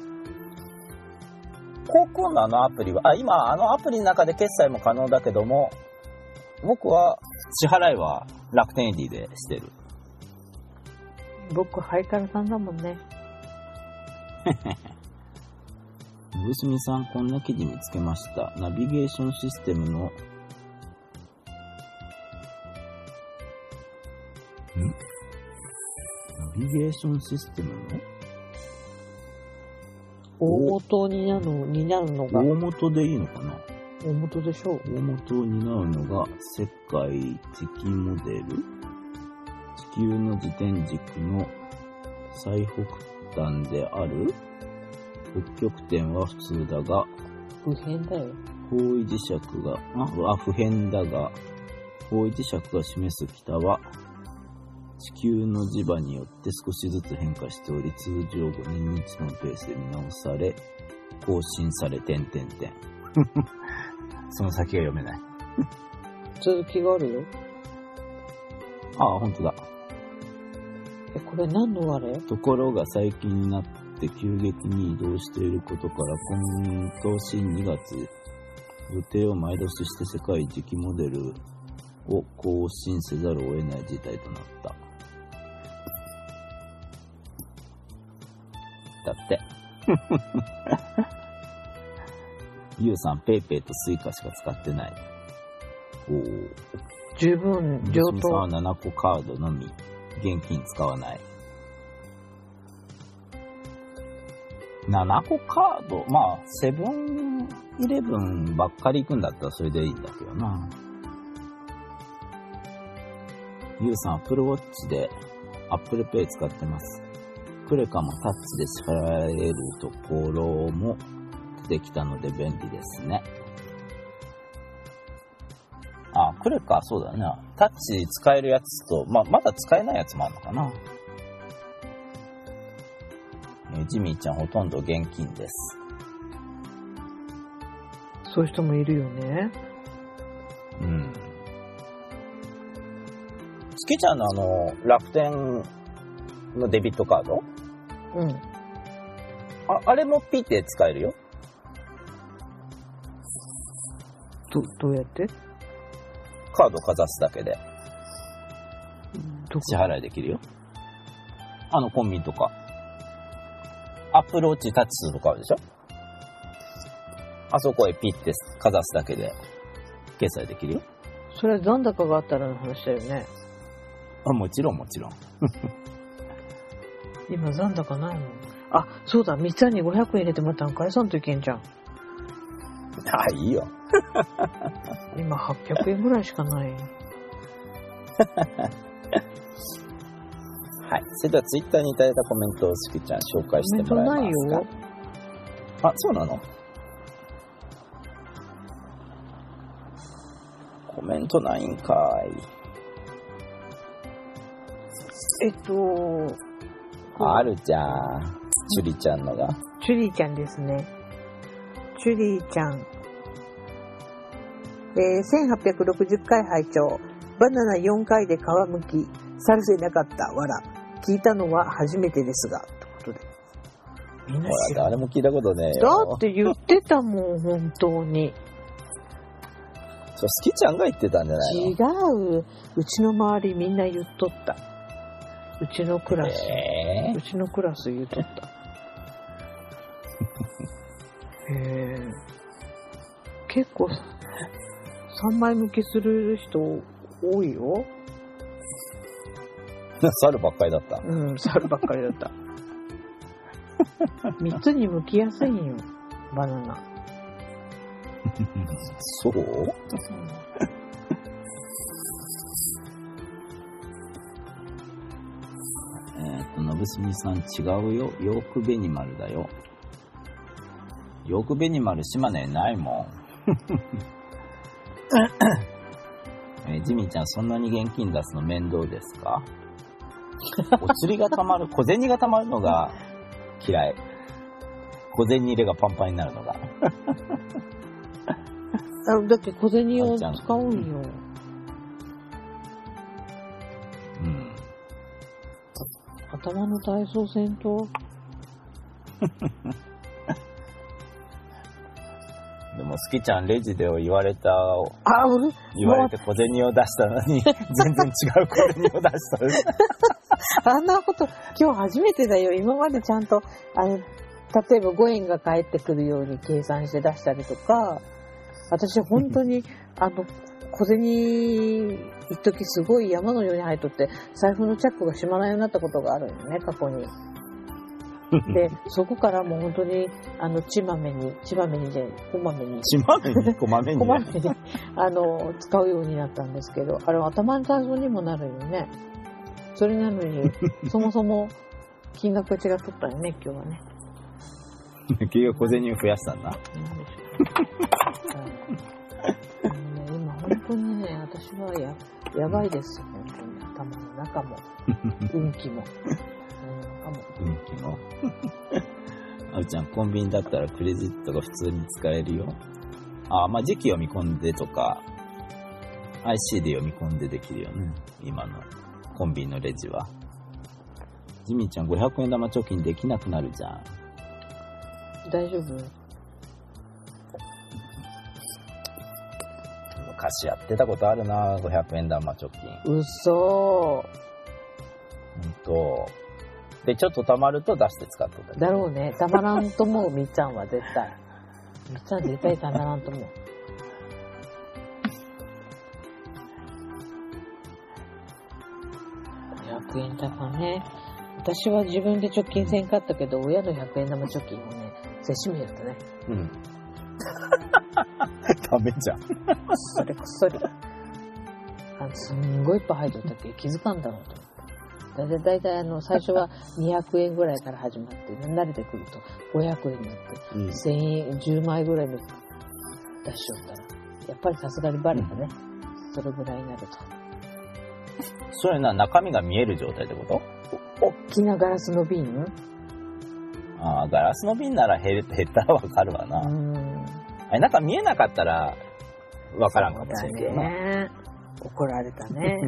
Speaker 5: 航空音のあのアプリは、あ、今あのアプリの中で決済も可能だけども、僕は支払いは楽天エディでしてる。
Speaker 6: 僕ハイカラさんだもんね。
Speaker 5: ぶすみさん、こんな記事見つけました。ナビゲーションシステムの、んナビゲーションシステムの
Speaker 6: 大元になるの、になるのが、
Speaker 5: 大元でいいのかな。
Speaker 6: 大元でしょう。
Speaker 5: 大元を担うのが世界的モデル。地球の自転軸の最北端である北極点は普通だが、
Speaker 6: 不変だよ。
Speaker 5: 方位磁石が、あ、あ不変だが、方位磁石が示す北は地球の磁場によって少しずつ変化しており、通常ごねんに一度のペースで見直され、更新され、点々点。その先が読めない。
Speaker 6: 続きがあるよ。
Speaker 5: ああ、ほんとだ。
Speaker 6: え、これ何のあれ？
Speaker 5: ところが最近になって急激に移動していることから、今年にがつ、予定を前倒しして世界磁気モデルを更新せざるを得ない事態となった。だって。ゆうさん、ペイペイとスイカしか使ってない。おー。
Speaker 6: 十分、上
Speaker 5: 娘さんは
Speaker 6: 等。
Speaker 5: ななこカードのみ。現金使わない。ななこカード、まあ、セブンイレブンばっかり行くんだったらそれでいいんだけどな。ゆうさん、アップルウォッチでアップルペイ使ってます。クレカもタッチで支払えるところも出てきたので便利ですね。あ、クレカそうだね。タッチ使えるやつと、まあ、まだ使えないやつもあるのかな。えージミーちゃんほとんど現金です。
Speaker 6: そういう人もいるよね。
Speaker 5: うん。スケちゃんのあの、楽天のデビットカード
Speaker 6: うん。
Speaker 5: あ、あれもピッて使えるよ。
Speaker 6: ど、どうやって？
Speaker 5: カードかざすだけで
Speaker 6: どこ？
Speaker 5: 支払いできるよ。あのコンビニとか。アップルウォッチタッチするとこあるでしょ。あそこへピッてかざすだけで決済できるよ。
Speaker 6: それは残高があったらの話だよね。
Speaker 5: あ、もちろんもちろん。
Speaker 6: 今残高ないもん。あ、そうだ、みっつにごひゃくえん入れてもらったの返さんといけんじゃん。
Speaker 5: あ、いいよ。
Speaker 6: 今はっぴゃくえんぐらいしかない。
Speaker 5: はい。それではツイッターにいただいたコメントをすきちゃん紹介してもらえますか。
Speaker 6: コメントないよ。
Speaker 5: あ、そうなの？コメントないんかい。
Speaker 6: えっと、
Speaker 5: あるじゃん。チュリちゃんのが。
Speaker 6: チュリーちゃんですね。チュリーちゃん。えー、せんはっぴゃくろくじゅっかい拝聴。バナナよんかいで皮むき。さるせなかった。わら。聞いたのは初めてですが。ということで。みんな
Speaker 5: ほら、
Speaker 6: 知らん。
Speaker 5: 誰も聞いたことねえ
Speaker 6: だ
Speaker 5: よ。
Speaker 6: って言ってたもん、本当に。
Speaker 5: そう、スキちゃんが言ってたんじゃないの？
Speaker 6: 違う。うちの周りみんな言っとった。うちのクラス。
Speaker 5: えー
Speaker 6: うちのクラス言うとった。へえ。結構、さんまい向きする人多いよ。
Speaker 5: 猿ばっかりだった。
Speaker 6: うん、猿ばっかりだった。みっつに向きやすいんよ、バナナ。
Speaker 5: そう？えっと、のぶすみさん違うよ。ヨークベニマルだよ。ヨークベニマル島根ないもん。えージミーちゃん、そんなに現金出すの面倒ですか？お釣りがたまる、小銭がたまるのが嫌い。小銭入れがパンパンになるのが。
Speaker 6: あ、だって小銭を使うんよ。
Speaker 5: うん。
Speaker 6: 頭の体操せんと。
Speaker 5: でも、スキちゃんレジで言われた、
Speaker 6: あ、俺
Speaker 5: 言われて小銭を出したのに、全然違う小銭を出した。
Speaker 6: あんなこと、今日初めてだよ。今までちゃんと、あの、 例えばごえんが返ってくるように計算して出したりとか、私本当にあの小銭一時すごい山のように入っとって財布のチャックが閉まらないようになったことがあるよね、過去に。でそこからもう本当にあのちまめにちまめにじゃこまめに
Speaker 5: ちまめにこまめに
Speaker 6: こまめにあの使うようになったんですけど、あれは頭の体操にもなるよね。それなのにそもそも金額が違っとったよね、今日はね。
Speaker 5: 結局小銭を増やしたんだ。
Speaker 6: なんでしょう、ね、今本当にね、私は や, やばいです本当に、頭の中も運気も
Speaker 5: 運気もあうちゃん、コンビニだったらクレジットが普通に使えるよ。あ、まあ時期読み込んでとか アイシー で読み込んでできるよね、今のコンビニのレジは。ジミーちゃん、ごひゃくえん玉貯金できなくなるじゃん。
Speaker 6: 大丈夫？
Speaker 5: 昔やってたことあるな、ごひゃくえん玉貯金。
Speaker 6: うそ
Speaker 5: ー。ほんと。で、ちょっと貯まると出して使ってた。
Speaker 6: だろうね。たまらんと思う、みっちゃんは絶対。みっちゃん絶対たまらんと思う。ごひゃくえん玉ね。私は自分で貯金せんかったけど、親のひゃくえん玉貯金をね、せしめやったね。
Speaker 5: うん。ダメじゃん。
Speaker 6: こっそりこっそり。あすんごいいっぱい入っとったっけ気づかんだろうと思って。だいたいだいたいあの最初はにひゃくえんぐらいから始まって、慣れてくるとごひゃくえんになって、うん、せんえんじゅうまいぐらいの出しちゃったらやっぱりさすがにバレたね、うん、それぐらいになると。
Speaker 5: それな、中身が見える状態ってこと？
Speaker 6: お大きなガラスの瓶？
Speaker 5: ああ、ガラスの瓶なら減ったらわかるわな。うん、あれ、中見えなかったらわからんかもしれないけどな。
Speaker 6: ね、怒られたね。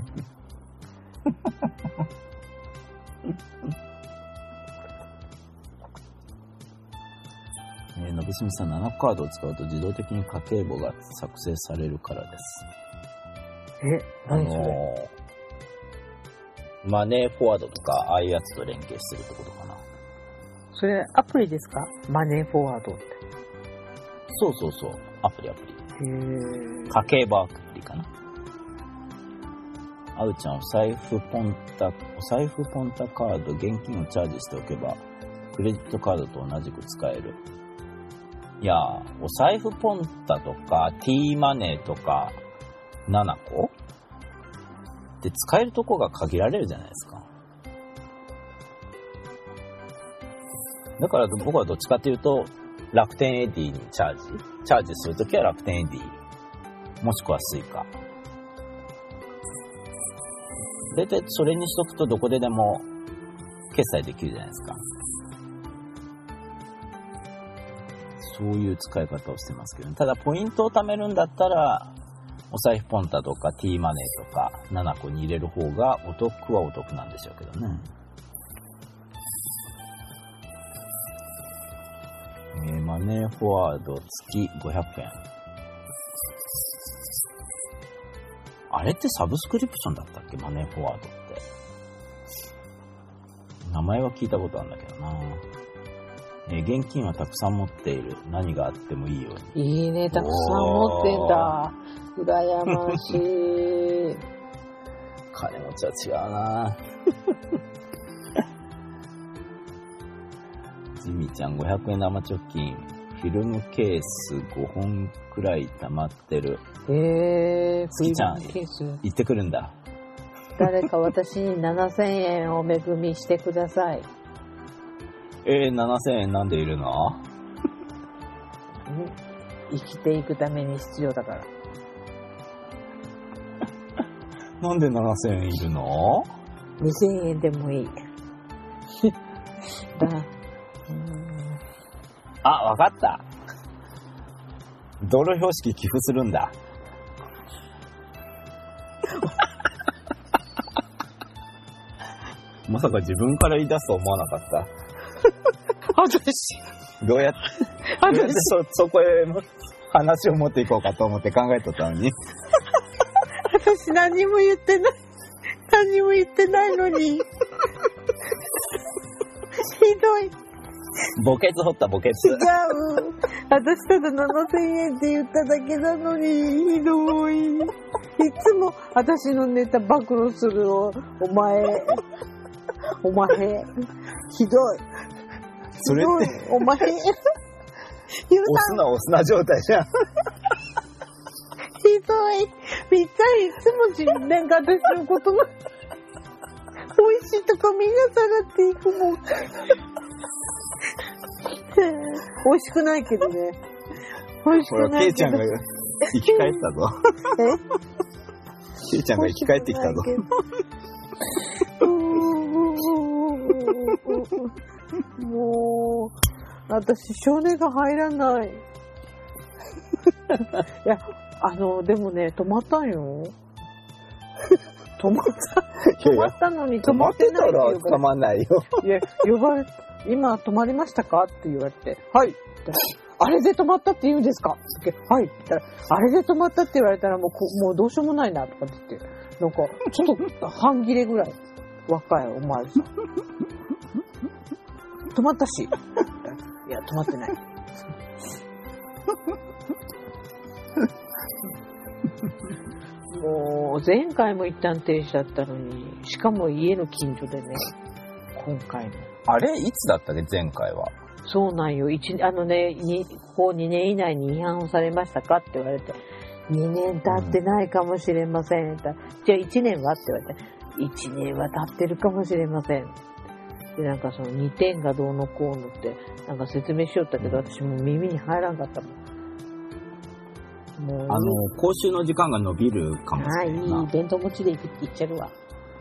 Speaker 5: えー、のぶすみさん、ななカードを使うと自動的に家計簿が作成されるからです。
Speaker 6: え、何それ？
Speaker 5: あのー、マネーフォワードとかああいうやつと連携してるってことかな。
Speaker 6: それアプリですか？マネーフォワードって。
Speaker 5: そうそうそう、アプリアプリ。
Speaker 6: へー。
Speaker 5: 家計簿アプリかな。あうちゃん、お財布ポンタ、お財布ポンタカード、現金をチャージしておけば、クレジットカードと同じく使える。いやー、お財布ポンタとか、T マネーとか、ななこで使えるとこが限られるじゃないですか。だから僕はどっちかっていうと、楽天エディにチャージ。チャージするときは楽天エディ。もしくはスイカ。大体それにしとくとどこででも決済できるじゃないですか。そういう使い方をしてますけど、ね、ただポイントを貯めるんだったらお財布ポンタとか T マネーとかななこに入れる方がお得はお得なんでしょうけどね。えー、マネーフォワード月ごひゃくえん。あれってサブスクリプションだったっけ？マネーフォワードって。名前は聞いたことあるんだけどな。えー、現金はたくさん持っている。何があってもいいように。
Speaker 6: いいね、たくさん持ってんだ。羨ましい。
Speaker 5: 金持ちは違うな。ジミーちゃん、ごひゃくえん玉貯金。フィルムケースごほんくらい溜まってる。
Speaker 6: へー、
Speaker 5: 好きちゃん、
Speaker 6: ケース
Speaker 5: 行ってくるんだ。
Speaker 6: 誰か私にななせんえんを恵みしてください。
Speaker 5: えー、ななせんえんなんでいるの？
Speaker 6: 生きていくために必要だから。
Speaker 5: なんでななせんえんいるの？
Speaker 6: にせんえんでもいい。だ
Speaker 5: あ、わかった。道路標識寄付するんだ。まさか自分から言い出すと思わなかった。
Speaker 6: 私。
Speaker 5: どうやって、どうやってそ、そこへ話を持っていこうかと思って考えとったのに。
Speaker 6: 私何も言ってない。何も言ってないのに。ひどい。
Speaker 5: 墓穴掘った墓穴。
Speaker 6: 違う。私ただななせんえんって言っただけなのに、ひどい。いつも私のネタ暴露するお、お前。お前。ひどい。
Speaker 5: それって
Speaker 6: ひどいお前。
Speaker 5: 押すな押すな状態じゃん。
Speaker 6: ひどい。みっちゃんいつも自分なんか私のことが美味しいとかみんなさらっていくもん。美味しくないけどね。美味し
Speaker 5: ほら、
Speaker 6: くないけど。
Speaker 5: ケイちゃんが生き返ったぞ。
Speaker 6: え？
Speaker 5: ケイちゃんが生き返ってきたぞ。
Speaker 6: もう、私、少年が入らない。いや、あの、でもね、止まったんよ。止まった、止まったのに止まってないって言うから
Speaker 5: 捕まんないよ。
Speaker 6: いや、呼ばれ、今止まりましたかって言われて、はいって言ったら、あれで止まったって言うんですかってはいって言ったら、あれで止まったって言われたらもうこ、もうどうしようもないなとかって言って、なんか、ちょっと半切れぐらい、若いお前さん。止まったし。いや、止まってない。もう、前回も一旦停止だったのに、しかも家の近所でね、今回の。
Speaker 5: あれいつだったっけ前回は。
Speaker 6: そうなんよ。一、あのね、に、こうにねん以内に違反をされましたかって言われて、にねん経ってないかもしれません。じゃあいちねんはって言われて、いちねんは経ってるかもしれません。で、なんかそのにてんがどうのこうのって、なんか説明しよったけど、私もう耳に入らんかったもん。もう
Speaker 5: あの、講習の時間が伸びるかもし
Speaker 6: はい、
Speaker 5: れないな。
Speaker 6: いい弁当持ちで行くって言っちゃるわ。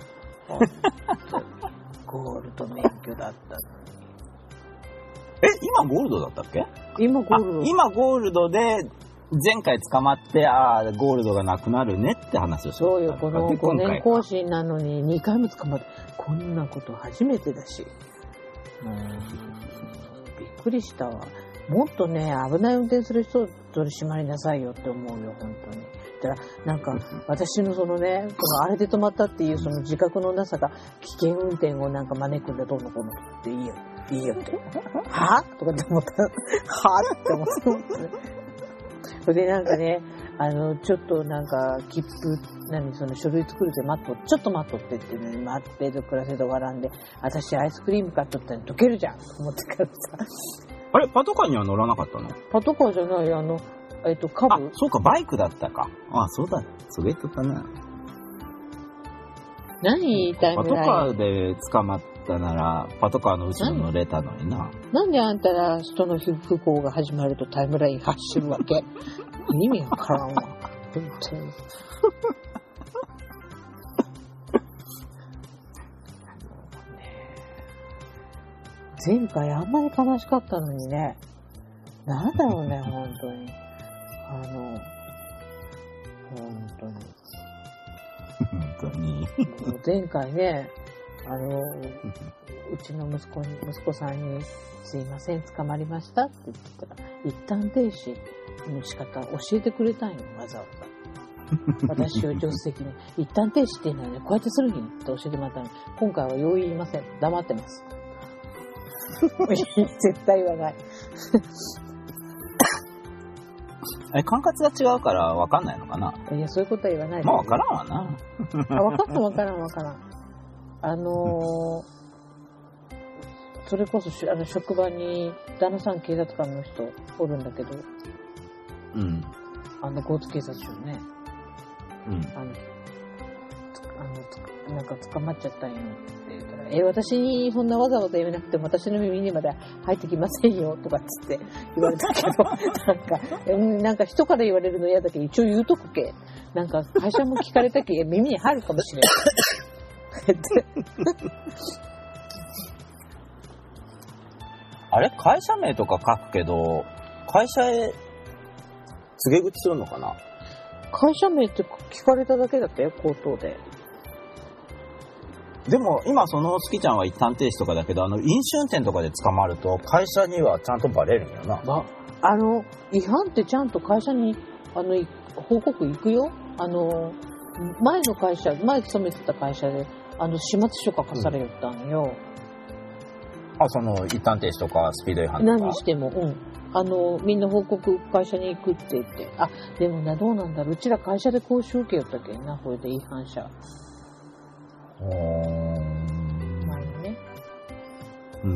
Speaker 6: ゴールド免許だったのに。
Speaker 5: え、今ゴールドだったっけ？
Speaker 6: 今ゴールド。
Speaker 5: 今ゴールドで、前回捕まって、ああ、ゴールドがなくなるねって話をしてた。
Speaker 6: そうよ、この
Speaker 5: で
Speaker 6: ごねん
Speaker 5: 今回
Speaker 6: 更新なのににかいも捕まって、こんなこと初めてだし。うん、びっくりしたわ。もっとね、危ない運転する人を取り締まりなさいよって思うよ、本当に。だから、なんか、私のそのね、このあれで止まったっていうその自覚のなさが、危険運転をなんか招くんだ、どうのこうのっていいよ、いいよって。はぁとかって思った。はぁって思った。それでなんかね、あの、ちょっとなんか、切符、何、その書類作るで待っと、ちょっと待っとってってね、待ってる暮らせと笑んで、私アイスクリーム買っとったら溶けるじゃんと思ってからさ。
Speaker 5: あれパトカーには乗らなかったの？
Speaker 6: パトカーじゃない、あの、えっと、カ
Speaker 5: あ
Speaker 6: ブ、
Speaker 5: そうか、バイクだったか。あ、そうだ。それ言っとったな。
Speaker 6: 何タイ
Speaker 5: パト
Speaker 6: ムライン。
Speaker 5: カーで捕まったなら、パトカーの後ろ乗れたのにな。
Speaker 6: なんであんたら人の不幸が始まるとタイムライン発するわけ？意味わからんわ。本当に。前回あんまり悲しかったのにね。なんだろうね、本当に。あの、本当に。
Speaker 5: 本当に。
Speaker 6: もう前回ね、あの、うちの息子に、息子さんに、すいません、捕まりましたって言ったら、一旦停止の仕方教えてくれたんよ、わざわざ。私を助手席に、一旦停止っていうのはね、こうやってするにって教えてもらったのに、今回は用意言いません。黙ってます。絶対言わない。
Speaker 5: え、管轄が違うから分かんないのかな？
Speaker 6: いや、そういうことは言わないで。
Speaker 5: まあ分からんわな。
Speaker 6: あ、分かん分からん分からん。あのー、それこそしあの職場に旦那さん警察官の人おるんだけど、
Speaker 5: うん。
Speaker 6: あの交通警察署ね、
Speaker 5: うん。
Speaker 6: あの、つあのつなんか捕まっちゃったんよって言ったら、え、私にそんなわざわざ言わなくても私の耳にまで入ってきませんよとかっつって言われたけど、なんか、えなんか人から言われるの嫌だけど一応言うとくけ。なんか会社も聞かれたけ耳に入るかもしれない。
Speaker 5: あれ会社名とか書くけど、会社へ告げ口するのかな？
Speaker 6: 会社名って聞かれただけだったよ、口頭で。
Speaker 5: でも今そのスキちゃんは一旦停止とかだけど、あの飲酒運転とかで捕まると会社にはちゃんとバレるんよな。
Speaker 6: あ、あの違反ってちゃんと会社にあの報告行くよ。あの前の会社、前勤めてた会社であの始末書書かされよったんよ。
Speaker 5: あ、その一旦停止とかスピード違反とか。
Speaker 6: 何しても、うん。あの、みんな報告会社に行くって言って。あ、でもな、どうなんだろう。うちら会社で講習受けよったけんな、これで違反者。
Speaker 5: うーん。
Speaker 6: 前にね。
Speaker 5: うん。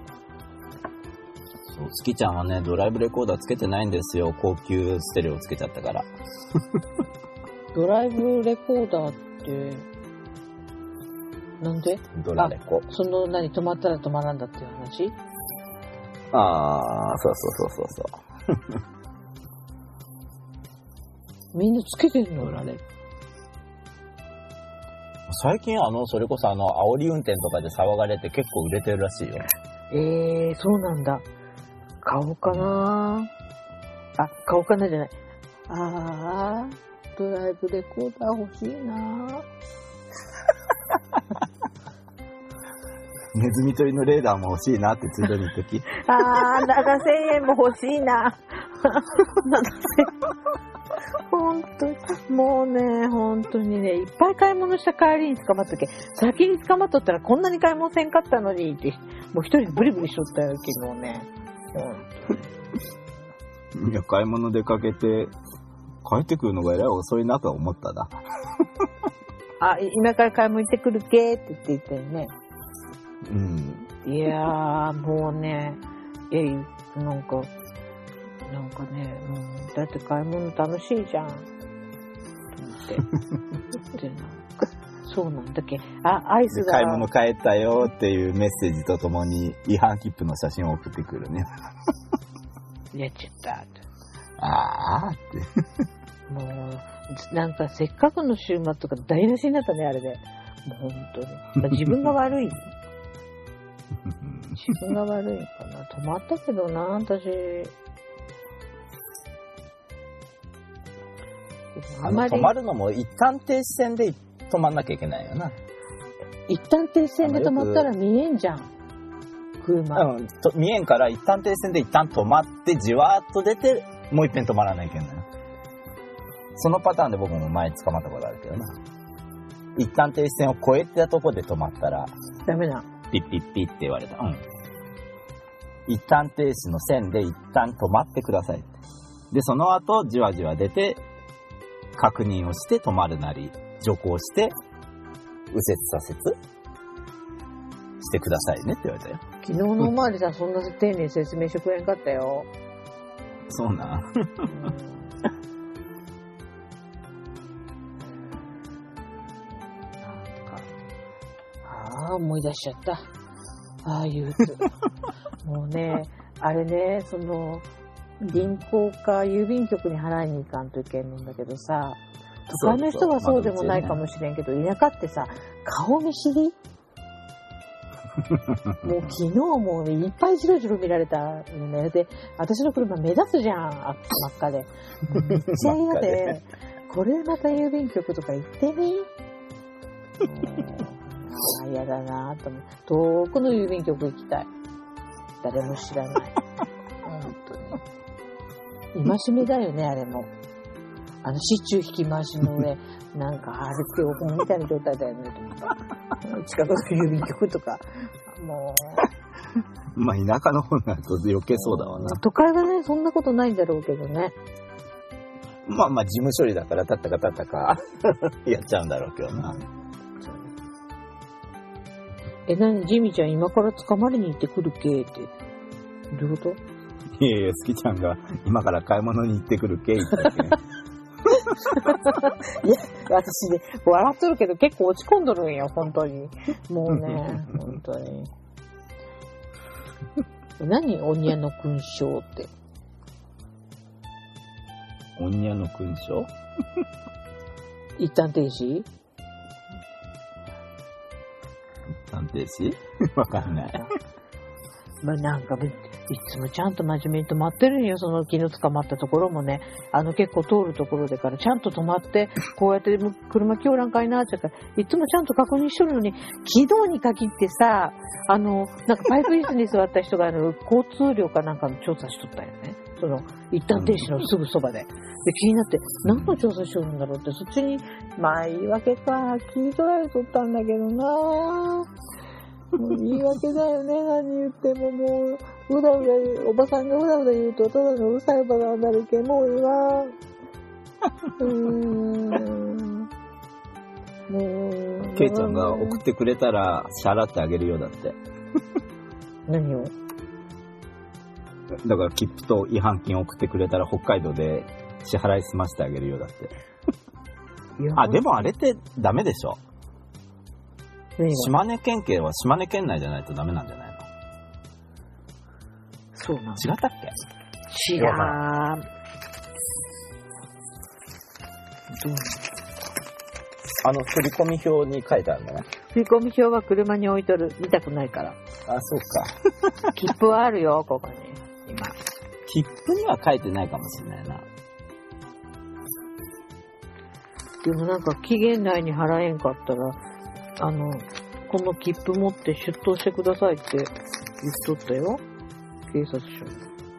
Speaker 5: そう、月ちゃんはね、ドライブレコーダーつけてないんですよ。高級ステレオつけちゃったから。
Speaker 6: ドライブレコーダーって、なんで？
Speaker 5: ドラレコ。
Speaker 6: その、何、止まったら止まらんだっていう話？
Speaker 5: ああ、そうそうそうそうそう。
Speaker 6: みんなつけてんの？
Speaker 5: ドラレコ。最近あの、それこそあの、煽り運転とかで騒がれて結構売れてるらしいよ。
Speaker 6: えー、そうなんだ。買おうかな。あ、買おうかなじゃない。あー、ドライブレコーダー欲しいな。
Speaker 5: ネズミ捕りのレーダーも欲しいなってついでに言っとき。
Speaker 6: あー、ななせんえんも欲しいな。ななせんえん。ほんとに、もうね、ほんとにね、いっぱい買い物した帰りに捕まったけ。先に捕まっとったらこんなに買い物せんかったのにって、もう一人ブリブリしとったよ、昨日ね。
Speaker 5: いや、買い物出かけて、帰ってくるのがえらい遅いなとは思ったな。
Speaker 6: あ、今から買い物行ってくるけって言って言ったよね。
Speaker 5: うん。
Speaker 6: いやー、もうね、え、なんか、なんかね、うん、だって買い物楽しいじゃん。と思って。でなんかそうなんだっけ。あ、アイスが。
Speaker 5: 買い物帰ったよっていうメッセージとともに違反切符の写真を送ってくるね。
Speaker 6: やっちゃったと。
Speaker 5: あーって。
Speaker 6: もう、なんかせっかくの週末とか台無しになったね、あれで。もう本当に。まあ、自分が悪い。自分が悪いかな。止まったけどな、私。
Speaker 5: あの止まるのも一旦停止線で止まんなきゃいけないよな。
Speaker 6: 一旦停止線で止まったら見えんじゃん。車。
Speaker 5: うん、と見えんから一旦停止線で一旦止まってじわーっと出てもう一遍止まらないといけない。そのパターンで僕も前捕まったことあるけどな。一旦停止線を越えたとこで止まったら
Speaker 6: ダメだ。
Speaker 5: ピッピッピッって言われた。うん。一旦停止の線で一旦止まってくださいって。で、その後じわじわ出て確認をして止まるなり徐行して右折左折してくださいねって言われたよ。
Speaker 6: 昨日のおまわりさん、そんな丁寧に説明してくれんかったよ。
Speaker 5: そうなん。
Speaker 6: うん、ああ、思い出しちゃった。ああ、憂鬱。もうね、あれね、その、銀行か郵便局に払いに行かんといけんのんだけどさ、都会の人はそうでもないかもしれんけど、田舎ってさ、顔見知りもう昨日もね、いっぱいジロジロ見られたのね。で、私の車目立つじゃん、あ真っ赤で。めっちゃ嫌で、これまた郵便局とか行ってみあ嫌だなぁと思って。遠くの郵便局行きたい。誰も知らない。本当に。戒めだよね、あれも。あの、シチュー引き回しの上、なんか歩きを本みたいな状態だよね、と思った。近くの郵便局とか、も
Speaker 5: う。まあ、田舎の方になると余計そうだわな。
Speaker 6: 都会はね、そんなことないんだろうけどね。
Speaker 5: まあまあ、事務処理だから、たったかたったか、やっちゃうんだろうけどな。
Speaker 6: え、なに、ジミちゃん今から捕まりに行ってくるけって。どういうこと？
Speaker 5: いやいや、好きちゃんが今から買い物に行ってくるけ言ったっけ。
Speaker 6: いや、私ね、笑っとるけど結構落ち込んどるんよ、本当に。もうね、本当に。何おにゃの勲章って。
Speaker 5: おにゃの勲章
Speaker 6: 一旦停止？
Speaker 5: 一旦停止わかんない。
Speaker 6: まあなんか、いつもちゃんと真面目に止まってるんよ、その昨日捕まったところもね。あの結構通るところでからちゃんと止まって、こうやって車来おらんかいなって言ったから、いつもちゃんと確認しとるのに、昨日に限ってさ、あの、なんかパイプ椅子に座った人があの、交通量かなんかの調査しとったよね。その、一旦停止のすぐそばで。で、気になって、何の調査しとるんだろうって、そっちに、まあ言い訳か、聞い取られとったんだけどなぁ。 もう言い訳だよね、何言っても。もううだうだ言う、おばさんがうだうだ言うとただのうるさいおばがなるけん、もういいわ。うーん、もう
Speaker 5: ケイちゃんが送ってくれたら支払ってあげるよ。だって
Speaker 6: 何を？
Speaker 5: だから切符と違反金送ってくれたら北海道で支払い済ましてあげるよ。だってあ、でもあれってダメでしょ。島根県警は島根県内じゃないとダメなんじゃないの？
Speaker 6: そうなん
Speaker 5: 違ったっけ？
Speaker 6: 違う。どう
Speaker 5: あの振り込み表に書いてあるのね。
Speaker 6: 振り込み表は車に置いとる。見たくないから。
Speaker 5: あ、そうか。
Speaker 6: 切符はあるよ、ここに。今。
Speaker 5: 切符には書いてないかもしれないな。
Speaker 6: でもなんか期限内に払えんかったら、あの、この切符持って出頭してくださいって言っとったよ。警察署に。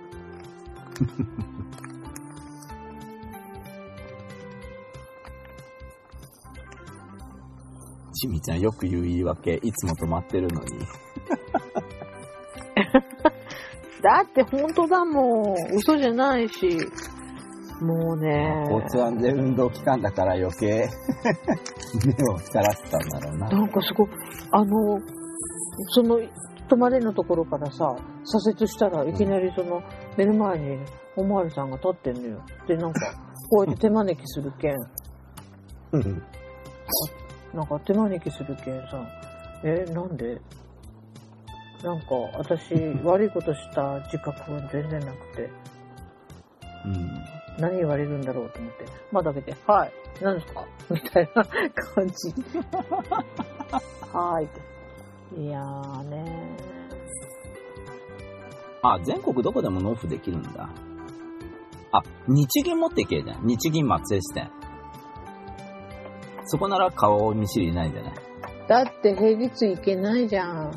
Speaker 5: ちみちゃんよく言う言い訳、いつも止まってるのに。
Speaker 6: だって本当だもん。嘘じゃないし。もうね。
Speaker 5: 交通安全運動期間だから余計目を光らせたんだろうな。
Speaker 6: なんかすごく、あの、その、止まれのところからさ、左折したらいきなりその、目の前におまわりさんが立ってんのよ。で、なんか、こうやって手招きするけん。なんか手招きするけんさ、え、なんでなんか私悪いことした自覚は全然なくて、うん、何言われるんだろうと思って窓開けて、はい、何ですかみたいな感じ。はい。いやーねー。
Speaker 5: あ、全国どこでも納付できるんだ。あ、日銀持っていけじゃん。日銀松江支店。そこなら顔見知りないんじゃない？
Speaker 6: だって平日行けないじゃん。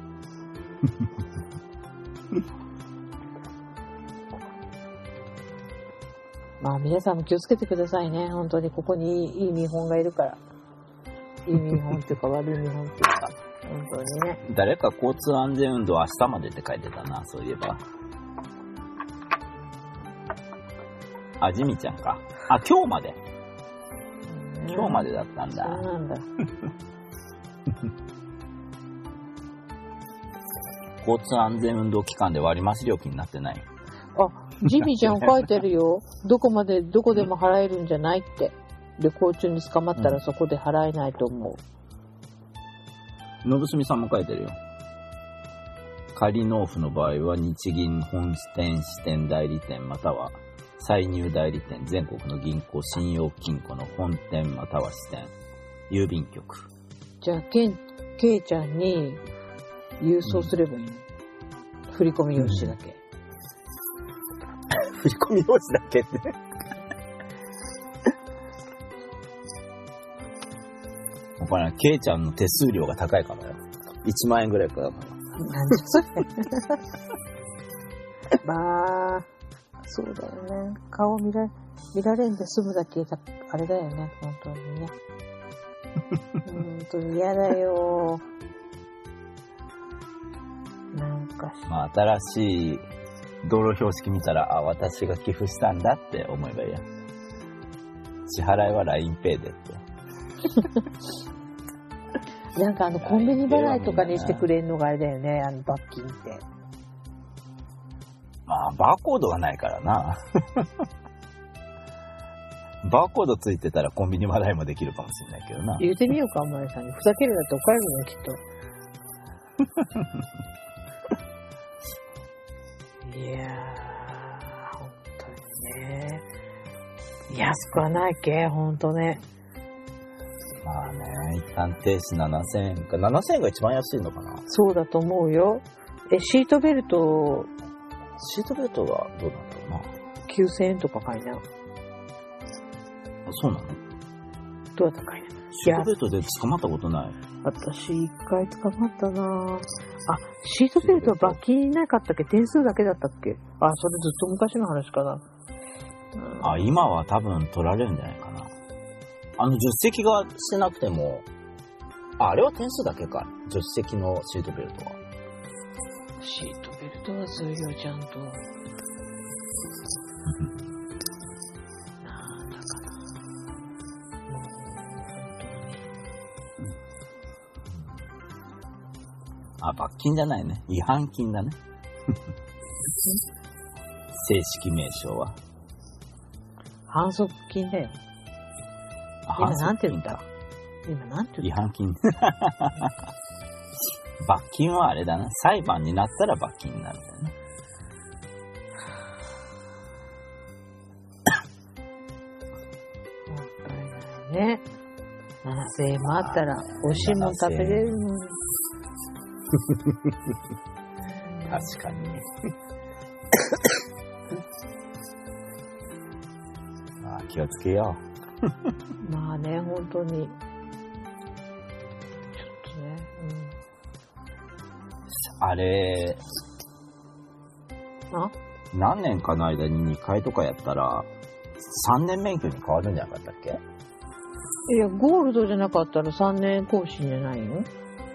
Speaker 6: まあ皆さんも気をつけてくださいね。本当にここにいい、いい見本がいるから。いい見本っていうか悪い見本っていうか。本当にね。
Speaker 5: 誰か交通安全運動明日までって書いてたな、そういえば。あ、ジミちゃんか。あ、今日まで。今日までだったんだ。
Speaker 6: そうなんだ。
Speaker 5: 交通安全運動期間で割増料金になってない。
Speaker 6: あ、ジミちゃん書いてるよ。どこまでどこでも払えるんじゃないって。旅行中に捕まったらそこで払えないと思
Speaker 5: う。のぶすみさんも書いてるよ。仮納付の場合は日銀本店支店代理店または歳入代理店、全国の銀行、信用金庫の本店または支店、郵便局。
Speaker 6: じゃあ、けん、けいちゃんに郵送すればいいの、うん、振り込み用紙だけ。
Speaker 5: うん、振り込み用紙だけって。これ、けいちゃんの手数料が高いかもよ。いちまんえんぐらいかだから。
Speaker 6: なんでそれ。まあ。そうだよね。顔見ら、見られんで済むだけだ、あれだよね。本当にね。本当に嫌だよ。なんかし。
Speaker 5: まあ、新しい道路標識見たら、あ、私が寄付したんだって思えばいいや。支払いは ラインペイ でって。
Speaker 6: なんかあの、コンビニ払いとかにしてくれるのがあれだよね。あの、罰金って。
Speaker 5: まあ、バーコードがないからな。バーコードついてたらコンビニ払いもできるかもしれないけどな。
Speaker 6: 言ってみようか、お前さんに。ふざけるなって怒られるのきっと。いやー、ほんとにね。安くはないけ、ほんとね。
Speaker 5: まあね、一旦停止ななせんえんか。ななせんえんが一番安いのかな。
Speaker 6: そうだと思うよ。え、シートベルト、
Speaker 5: シートベルトはどうなんだろうな。
Speaker 6: きゅうせんえんとかかいな。
Speaker 5: そうなの？
Speaker 6: どうやったかいな。
Speaker 5: シートベルトで捕まったことない。
Speaker 6: 私一回捕まったな。あ、シートベルトは罰金なかったっけ？点数だけだったっけ？あ、それずっと昔の話かな。
Speaker 5: うん、あ、今は多分取られるんじゃないかな。あの、助手席がしてなくても、 あ、あれは点数だけか。助手席のシートベルトは。
Speaker 6: シートベルトはするよ、ちゃんと。なんだかな。もう、本当に。
Speaker 5: あ、罰金じゃないね。違反金だね。正式名称は。
Speaker 6: 反則金だよ。
Speaker 5: あ、
Speaker 6: 今
Speaker 5: 反則
Speaker 6: なんて言った
Speaker 5: 金か。
Speaker 6: 今なんて
Speaker 5: 違
Speaker 6: 言った
Speaker 5: 反金。罰金はあれだな。裁判になったら罰金になるんだよね。
Speaker 6: もったいないね。ななせんえんもあったら、美味しいもん食べれるのに。
Speaker 5: 確かに。まあ、気をつけよ
Speaker 6: まあね、本当に。ちょっとね、
Speaker 5: う。あれ、
Speaker 6: うん。あ
Speaker 5: 何年かの間ににかいとかやったら、さんねん免許に変わるんじゃなかったっけ？
Speaker 6: いや、ゴールドじゃなかったらさんねん更新じゃないの？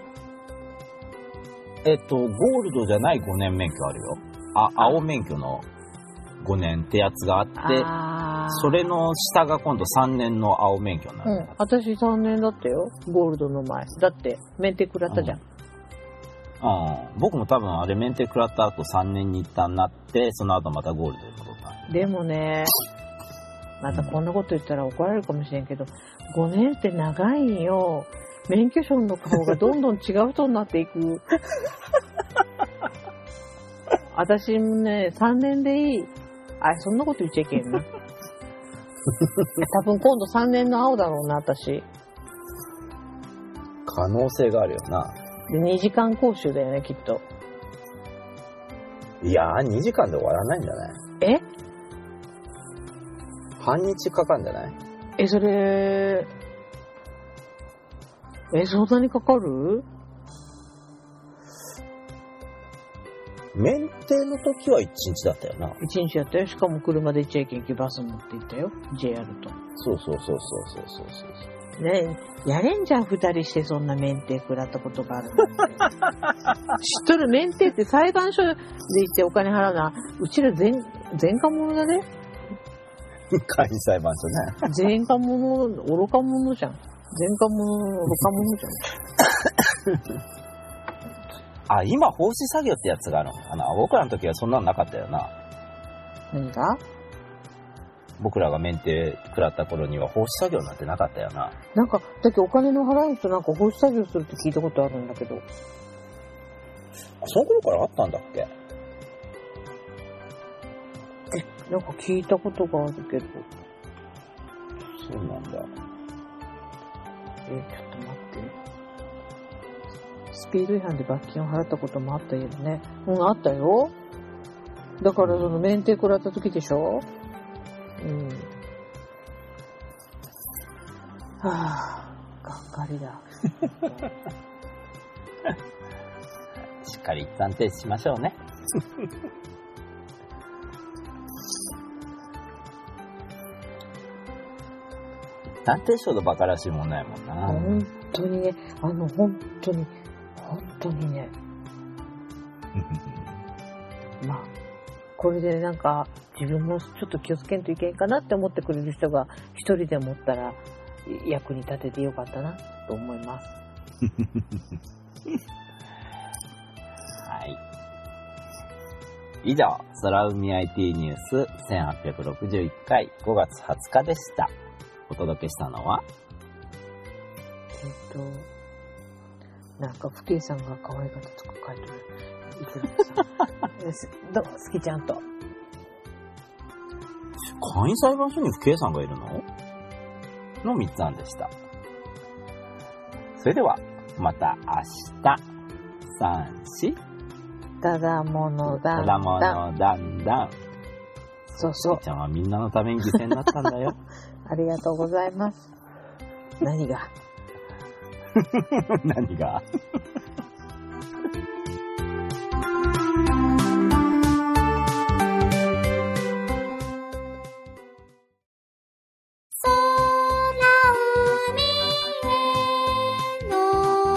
Speaker 5: えっと、ゴールドじゃないごねん免許あるよ。あ、青免許のごねんってやつがあって、
Speaker 6: あー
Speaker 5: それの下が今度さんねんの青免許になる。
Speaker 6: うん。私さんねんだったよ。ゴールドの前。だって、免停食らったじゃん。
Speaker 5: うん、僕も多分あれ免停食らった後さんねんに一旦なって、その後またゴールドに戻ったんで。
Speaker 6: でもね、またこんなこと言ったら怒られるかもしれんけど、ごねんって長いんよ。免許証の顔がどんどん違う人になっていく。私もね、さんねんでいい。あ、そんなこと言っちゃいけんな。多分今度さんねんの青だろうな、私。
Speaker 5: 可能性があるよな。
Speaker 6: で、にじかん講習だよね、きっと。
Speaker 5: いやー、にじかんで終わらないんじゃない？
Speaker 6: え
Speaker 5: 半日かかるんじゃない？
Speaker 6: え、それ、え、そんなにかかる？
Speaker 5: 免停の時はいちにちだったよな。
Speaker 6: 一日やったよ。しかも車で行っちゃいけんけバス乗って行ったよ。ジェイアール と。
Speaker 5: そうそうそうそうそうそうそう。
Speaker 6: ねえ、やれんじゃん、二人してそんな免停食らったことがあるなんて。知っとる？免停って裁判所で行ってお金払うのは、うちら全、前科者だね。
Speaker 5: 簡易裁判所ね。
Speaker 6: 前科者、愚か者じゃん。前科者の愚か者じゃん。
Speaker 5: あ、今、奉仕作業ってやつがあるのかな。僕らの時はそんなのなかったよな。
Speaker 6: 何が？
Speaker 5: 僕らが免停食らった頃には奉仕作業なんてなかったよな。
Speaker 6: なんか、だけどお金の払う人なんか奉仕作業するって聞いたことあるんだけど。
Speaker 5: その頃からあったんだっけ？
Speaker 6: え、なんか聞いたことがあるけど。
Speaker 5: そうなんだ。
Speaker 6: え、ちょっと待って。スピード違反で罰金を払ったこともあったよね。うん、あったよ。だからその免停食らった時でしょ？うん。はぁ、がっかりだ。
Speaker 5: しっかり一旦停止しましょうね。一旦停止ほどバカらしいもんないもんな。
Speaker 6: 本当にね、あの、本当に、本当にね。まあ、これでなんか、自分もちょっと気をつけんといけんかなって思ってくれる人が一人でもおったら、役に立ててよかったなと思います。
Speaker 5: はい。以上、空海 アイティー ニュースせんはっぴゃくろくじゅういっかいごがつはつかでした。お届けしたのは
Speaker 6: えっと、なんか、ふけいさんが可愛かったとか書いてる。いくらさん。どう好きちゃんと。
Speaker 5: 簡易裁判所に不敬さんがいるののみっつ案でした。それでは、また明日。三、四。
Speaker 6: ただものだんだん。
Speaker 5: ただものだんだん。
Speaker 6: そうそう。
Speaker 5: ちゃんはみんなのために犠牲になったんだよ。
Speaker 6: ありがとうございます。何が
Speaker 5: 何が
Speaker 7: 空海への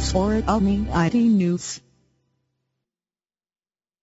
Speaker 2: or Omni アイティー News.